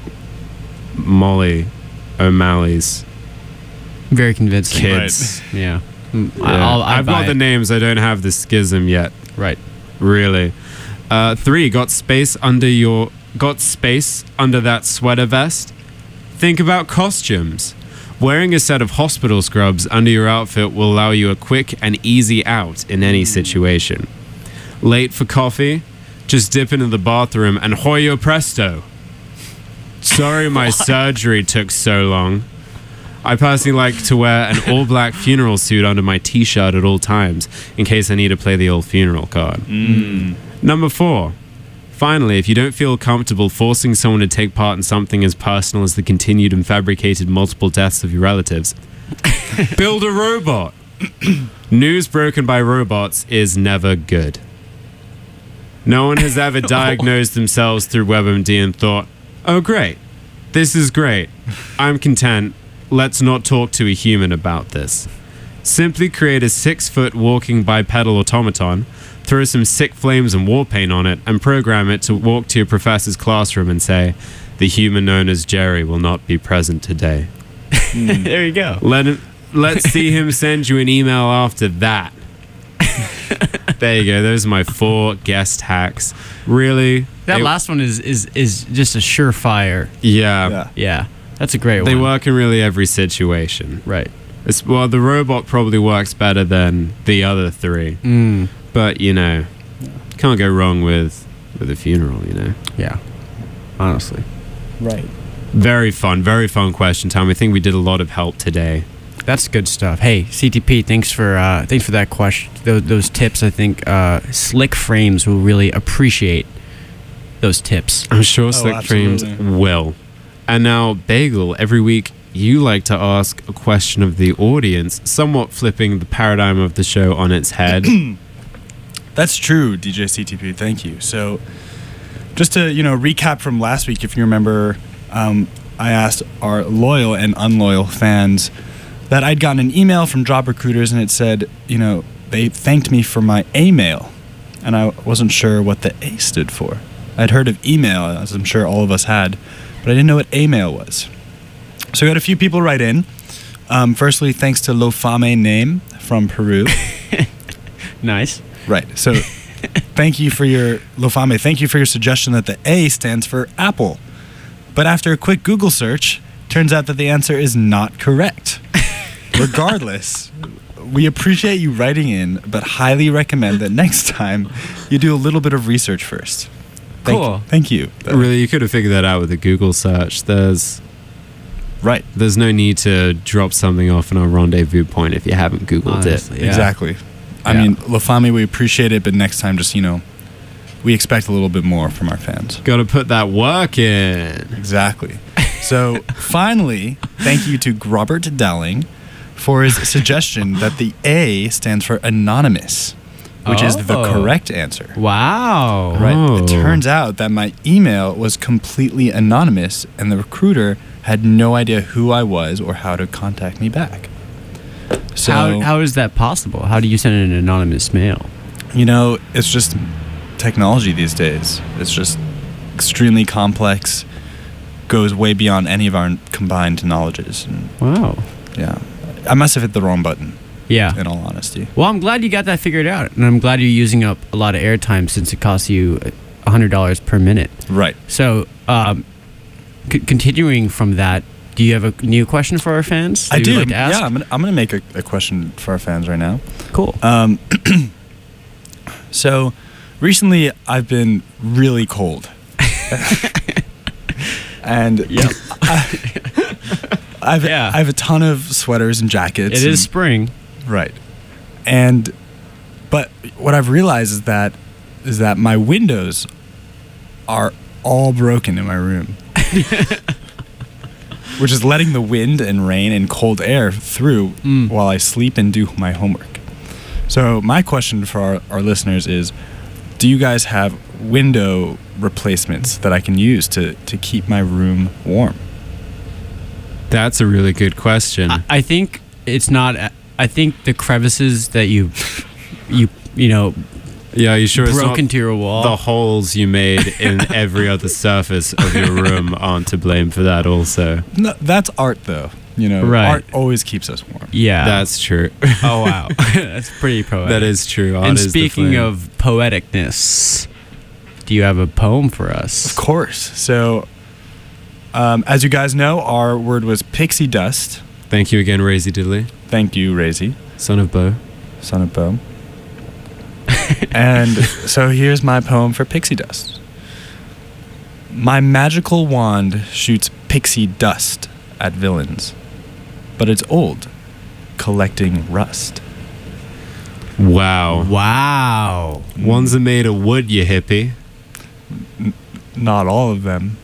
S6: Molly O'Malley's
S7: very convincing
S6: kids.
S7: Right. Yeah.
S6: I've got the names. I don't have the schism yet.
S7: Right.
S6: Really. 3. Got space under that sweater vest? Think about costumes. Wearing a set of hospital scrubs under your outfit will allow you a quick and easy out in any situation. Late for coffee? Just dip into the bathroom and hoyo presto. Sorry my surgery took so long. I personally like to wear an all-black funeral suit under my t-shirt at all times in case I need to play the old funeral card. Number 4. Finally, if you don't feel comfortable forcing someone to take part in something as personal as the continued and fabricated multiple deaths of your relatives, build a robot. News broken by robots is never good. No one has ever diagnosed themselves through WebMD and thought, oh great, this is great. I'm content. Let's not talk to a human about this. Simply create a 6-foot walking bipedal automaton, throw some sick flames and war paint on it, and program it to walk to your professor's classroom and say, the human known as Jerry will not be present today.
S7: There you go.
S6: Let's see him send you an email after that. There you go. Those are my 4 guest hacks. Really?
S7: That last one is just a surefire.
S6: Yeah.
S7: That's a great one.
S6: They work in really every situation.
S7: Right.
S6: Well, the robot probably works better than the other 3. But, you know, can't go wrong with a funeral, you know?
S7: Yeah. Honestly.
S8: Right.
S6: Very fun question, Tom. I think we did a lot of help today.
S7: That's good stuff. Hey, CTP, thanks for that question. Those tips. I think Slick Frames will really appreciate those tips.
S6: I'm sure Slick Frames will. And now, Bagel, every week you like to ask a question of the audience, somewhat flipping the paradigm of the show on its head.
S8: That's true, DJ CTP. Thank you. So, just to recap from last week, if you remember, I asked our loyal and unloyal fans that I'd gotten an email from job recruiters, and it said, they thanked me for my A mail, and I wasn't sure what the A stood for. I'd heard of email, as I'm sure all of us had, but I didn't know what A mail was. So we had a few people write in. Firstly, thanks to Lofame Name from Peru.
S7: Nice.
S8: Right. So thank you for your suggestion that the A stands for Apple. But after a quick Google search, turns out that the answer is not correct. Regardless, we appreciate you writing in, but highly recommend that next time you do a little bit of research first.
S7: Cool.
S8: Thank you.
S6: Really, you could have figured that out with a Google search. There's no need to drop something off in a rendezvous point if you haven't Googled it.
S8: Yeah. Exactly. I mean, Lafami, we appreciate it, but next time, just, we expect a little bit more from our fans.
S6: Got to put that work in.
S8: Exactly. So, finally, thank you to Robert Dowling for his suggestion that the A stands for anonymous, which is the correct answer.
S7: Wow.
S8: Right. It turns out that my email was completely anonymous, and the recruiter had no idea who I was or how to contact me back. So
S7: how is that possible? How do you send an anonymous mail?
S8: It's just technology these days. It's just extremely complex, goes way beyond any of our combined knowledges. And
S7: wow.
S8: Yeah. I must have hit the wrong button.
S7: Yeah.
S8: In all honesty.
S7: Well, I'm glad you got that figured out, and I'm glad you're using up a lot of airtime since it costs you $100 per minute.
S8: Right.
S7: So, continuing from that, do you have a new question for our fans?
S8: I do.
S7: Like to ask?
S8: Yeah, I'm gonna make a question for our fans right now.
S7: Cool.
S8: So, recently I've been really cold, and I have a ton of sweaters and jackets.
S7: It is spring,
S8: right? But what I've realized is that my windows are all broken in my room. Which is letting the wind and rain and cold air through while I sleep and do my homework. So my question for our listeners is, do you guys have window replacements that I can use to keep my room warm?
S6: That's a really good question.
S7: I think it's not. I think the crevices that you
S6: Yeah, you sure
S7: broke
S6: it's not
S7: into your wall?
S6: The holes you made in every other surface of your room aren't to blame for that also.
S8: No, that's art though.
S7: Right.
S8: Art always keeps us warm.
S7: Yeah.
S6: That's true.
S7: Oh, wow. That's pretty poetic.
S6: That is true. Art
S7: and
S6: is the
S7: speaking
S6: flame.
S7: of poeticness, do you have a poem for us?
S8: Of course. So, as you guys know, our word was pixie dust.
S6: Thank you again, Razy Diddley.
S8: Thank you, Razy.
S6: Son of Bo.
S8: Son of Bo. And so here's my poem for pixie dust. My magical wand shoots pixie dust at villains, but it's old, collecting rust.
S6: Wow.
S7: Wow.
S6: Ones are made of wood, you hippie.
S8: Not all of them.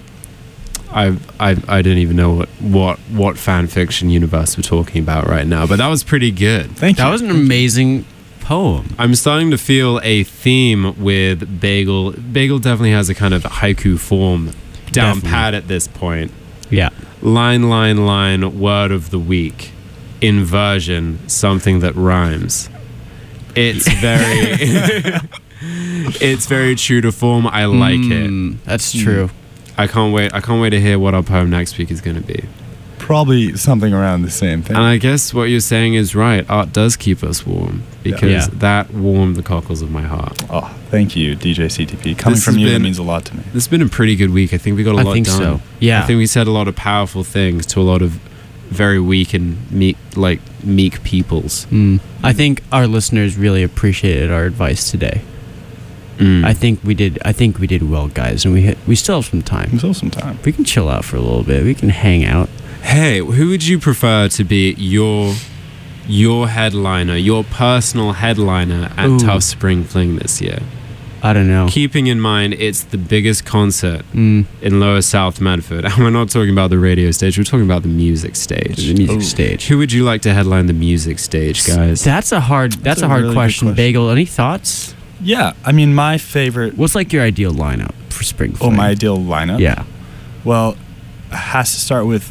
S6: I didn't even know what fan fiction universe we're talking about right now, but that was pretty good.
S8: Thank you.
S7: That was an amazing poem.
S6: I'm starting to feel a theme with Bagel. Bagel definitely has a kind of haiku form down
S7: Definitely.
S6: pat at this point.
S7: Yeah.
S6: Line, line, line, word of the week. Inversion, something that rhymes. It's very it's very true to form. I like it.
S7: That's true.
S6: I can't wait to hear what our poem next week is going to be.
S8: Probably something around the same thing.
S6: And I guess what you're saying is right. Art does keep us warm because
S7: Yeah.
S6: that warmed the cockles of my heart.
S8: Oh, thank you, DJ CTP. Coming
S6: This
S8: from
S6: has
S8: you, that
S6: been-
S8: means a lot to me.
S6: This has been a pretty good week. I think we got a
S7: I
S6: lot
S7: think
S6: done.
S7: so. Yeah.
S6: I think we said a lot of powerful things to a lot of very weak and meek peoples.
S7: I think our listeners really appreciated our advice today. I think we did well, guys, and we still have some time.
S8: There's still some time.
S7: We can chill out for a little bit. We can hang out.
S6: Hey, who would you prefer to be your headliner, your personal headliner at
S7: Ooh.
S6: Tough Spring Fling this year?
S7: I don't know.
S6: Keeping in mind it's the biggest concert
S7: Mm.
S6: in Lower South Medford. And we're not talking about the radio stage, we're talking about the music stage.
S7: The music stage.
S6: Who would you like to headline the music stage, guys?
S7: That's a hard
S8: a really good
S7: question.
S8: question.
S7: Bagel, any thoughts?
S8: Yeah, I mean, my favorite.
S7: What's like your ideal lineup for Spring
S8: Oh,
S7: Fling?
S8: my ideal lineup.
S7: Yeah.
S8: Well, it has to start with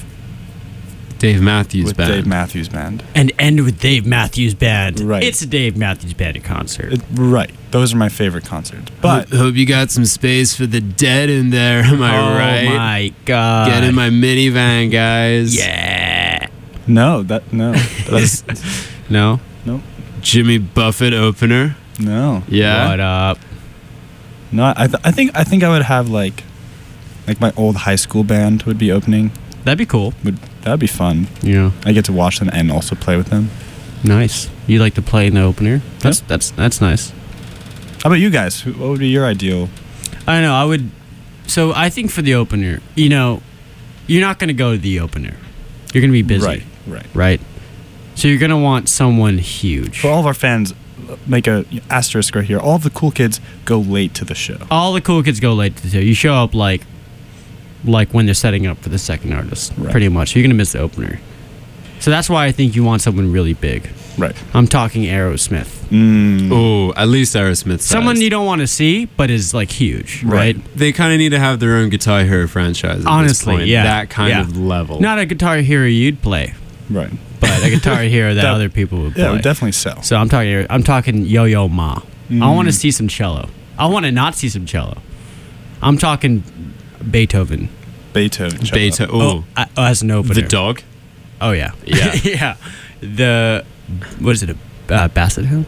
S6: Dave Matthews Band.
S8: Dave Matthews Band.
S7: And end with Dave Matthews Band.
S8: Right.
S7: It's a Dave Matthews Band concert.
S8: Right. Those are my favorite concerts. But
S6: Hope you got some space for the dead in there, am I
S7: oh
S6: right?
S7: my god.
S6: Get in my minivan, guys.
S7: Yeah.
S8: no, that's
S7: No?
S6: Jimmy Buffett opener.
S8: no.
S6: Yeah.
S7: What up?
S8: No, I think I would have like my old high school band would be opening.
S7: That'd be cool.
S8: That'd be fun.
S7: Yeah.
S8: I get to watch them and also play with them.
S7: Nice. You like to play in the opener? That's nice.
S8: How about you guys? What would be your ideal?
S7: I know. I would. So I think for the opener, you're not going to go to the opener. You're going to be busy.
S8: Right.
S7: So you're going to want someone huge.
S8: For all of our fans, make a asterisk right here. All of the cool kids go late to the show.
S7: All the cool kids go late to the show. You show up like when they're setting up for the second artist,
S8: Right.
S7: pretty much. You're going to miss the opener. So that's why I think you want someone really big.
S8: Right.
S7: I'm talking Aerosmith.
S6: Oh, at least Aerosmith.
S7: Someone you don't want to see, but is like huge, right?
S6: They kind of need to have their own Guitar Hero franchise. At
S7: Honestly,
S6: this point.
S7: yeah.
S6: That kind
S7: Yeah.
S6: of level.
S7: Not a Guitar Hero you'd play,
S8: Right.
S7: but a Guitar Hero that
S8: That-
S7: other people would play.
S8: Yeah, it would definitely sell.
S7: So I'm talking Yo-Yo Ma. I want to see some cello. I want to not see some cello. I'm talking Beethoven.
S8: Beethoven. cello.
S6: Beta. Oh,
S7: As an opener.
S6: the dog.
S7: Oh yeah.
S6: Yeah.
S7: yeah. What is it? A Basset Hound?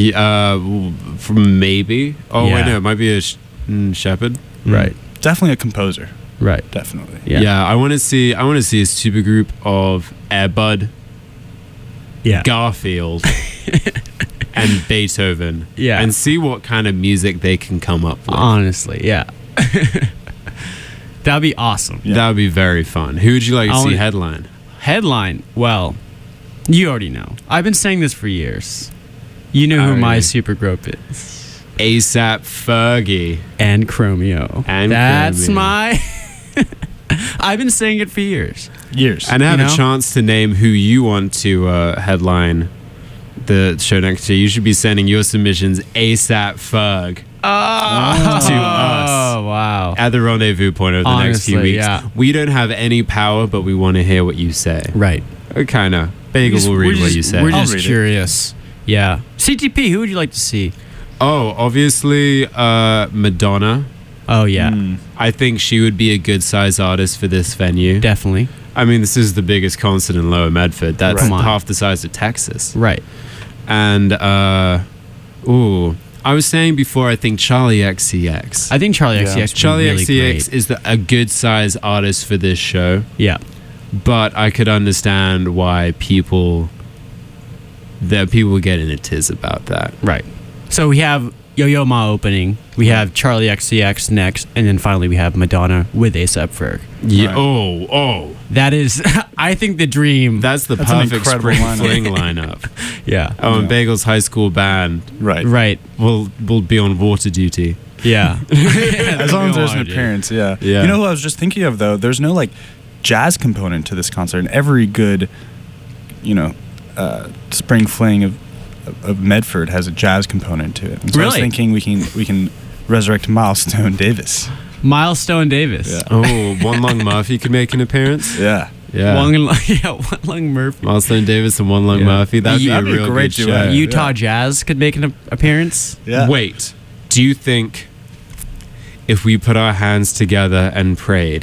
S6: Maybe. Oh
S7: Yeah.
S6: wait, no, it might be a shepherd.
S7: Right.
S8: Definitely a composer.
S7: Right.
S8: Definitely.
S7: Yeah.
S6: I want to see a supergroup of Airbud,
S7: Yeah.
S6: Garfield, and Beethoven.
S7: Yeah.
S6: and see what kind of music they can come up with.
S7: Honestly, yeah. That'd be awesome.
S8: Yeah.
S6: That would be very fun. Who would you like to
S7: I
S6: see
S7: wanna-
S6: headline?
S7: Headline. Well, you already know. I've been saying this for years. You know who my
S6: Alright.
S7: super group is.
S6: ASAP Fergie.
S7: And Chromeo.
S6: And
S7: That's
S6: Chromeo.
S7: my. I've been saying it for years.
S8: Years.
S6: And have
S7: You
S6: a
S7: know?
S6: chance to name who you want to headline the show next year. You should be sending your submissions ASAP Ferg to us
S7: Oh wow.
S6: at the rendezvous point over the next few
S7: Honestly,
S6: weeks.
S7: yeah.
S6: We don't have any power, but we want to hear what you say.
S7: Right.
S6: Kind of. Bagel will read what you say.
S7: We're
S8: I'll
S7: just
S8: read it.
S7: curious. Yeah. CTP. Who would you like to see?
S6: Oh, obviously Madonna.
S7: Oh yeah.
S6: I think she would be a good size artist for this venue.
S7: Definitely.
S6: I mean, this is the biggest concert in Lower Medford. That's
S7: Come on.
S6: half the size of Texas.
S7: Right.
S6: And I was saying before, I think Charlie XCX.
S7: I think Charlie XCX. would be
S6: Charlie
S7: really
S6: XCX
S7: great.
S6: is a good size artist for this show,
S7: Yeah.
S6: but I could understand why people would get in a tiz about that.
S7: Right. So we have Yo-Yo Ma opening. We have Charlie XCX next, and then finally we have Madonna with A$AP Ferg.
S6: Yeah.
S8: Right.
S6: Oh.
S7: That is, I think, the dream.
S6: That's an
S8: incredible
S6: spring
S8: lineup.
S6: fling lineup.
S7: Yeah.
S6: Oh, and Bagel's high school band
S7: Right.
S6: will be on water duty.
S7: Yeah.
S8: As long as there's an appearance, yeah.
S6: Yeah.
S8: You know who I was just thinking of, though? There's no, like, jazz component to this concert. And every good, spring fling of Medford has a jazz component to it. And so I was
S7: Really?
S8: thinking we can resurrect Milestone Davis.
S7: Milestone Davis.
S8: Yeah.
S6: Oh, One Lung Murphy could make an appearance.
S8: Yeah.
S6: Yeah.
S7: One Lung Murphy.
S6: Milestone Davis and One Lung
S7: Yeah.
S6: Murphy. That'd be a
S8: That'd be a
S6: real
S8: great
S6: good
S8: duet.
S6: show.
S7: Utah Jazz could make an appearance.
S8: Yeah.
S6: Wait, do you think if we put our hands together and prayed,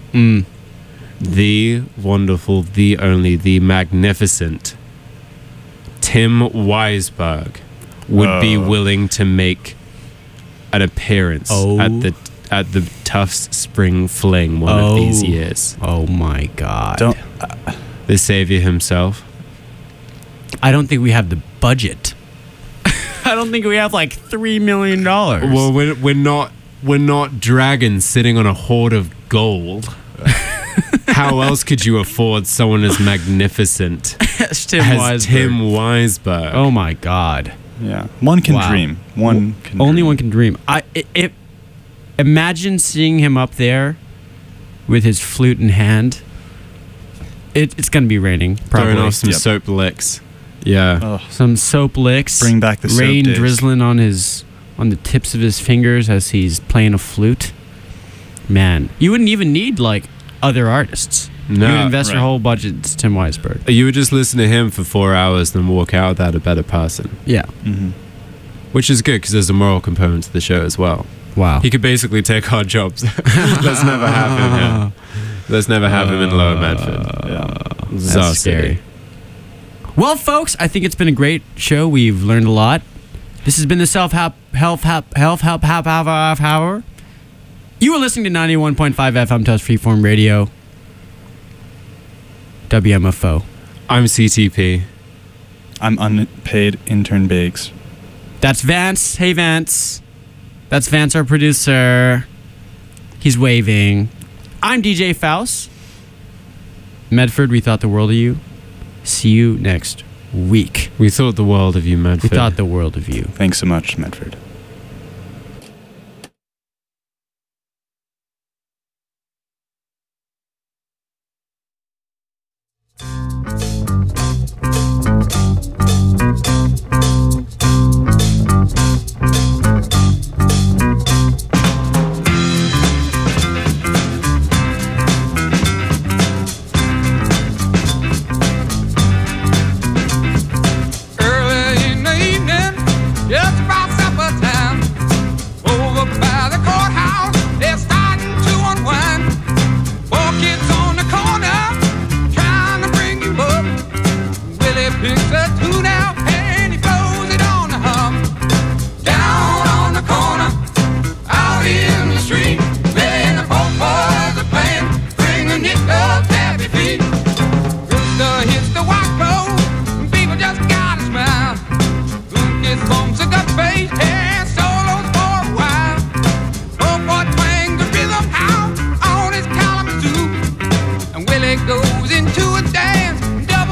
S6: the wonderful, the only, the magnificent Tim Weisberg would be willing to make an appearance at the Tufts Spring Fling one of these years?
S7: Oh my God.
S6: The savior himself.
S7: I don't think we have the budget. I don't think we have like $3 million.
S6: Well, we're not dragons sitting on a hoard of gold. How else could you afford someone as magnificent
S7: as Tim
S6: Weisberg?
S7: Oh my God.
S8: Yeah. One can dream. One
S7: can dream. Imagine seeing him up there with his flute in hand. It's going to be raining. Probably.
S6: Throwing off some soap licks. Yeah.
S7: Some soap licks.
S8: Bring back the soap
S7: rain
S8: days.
S7: drizzling on the tips of his fingers as he's playing a flute. Man, you wouldn't even need like other artists.
S6: No,
S7: you would invest your
S6: right.
S7: whole budget to Tim Weisberg.
S6: You would just listen to him for 4 hours, then walk out without a better person.
S7: Yeah.
S8: Mm-hmm.
S6: Which is good because there's a moral component to the show as well.
S7: Wow.
S6: He could basically take our jobs. Let's never have him here. Let's never have him in Lower Medford.
S7: That's scary. Well, folks, I think it's been a great show. We've learned a lot. This has been the Self-Help Hour. You were listening to 91.5 FM Tufts Freeform Radio. WMFO.
S6: I'm CTP.
S8: I'm unpaid intern Biggs.
S7: That's Vance. Hey, Vance. That's Vance, our producer. He's waving. I'm DJ Faust. Medford, we thought the world of you. See you next week.
S6: We thought the world of you, Medford.
S7: We thought the world of you.
S8: Thanks so much, Medford.
S1: Early in the evening, just about supper time, over by the courthouse, they're starting to unwind. 4 kids on the corner, trying to bring you up. Willie picks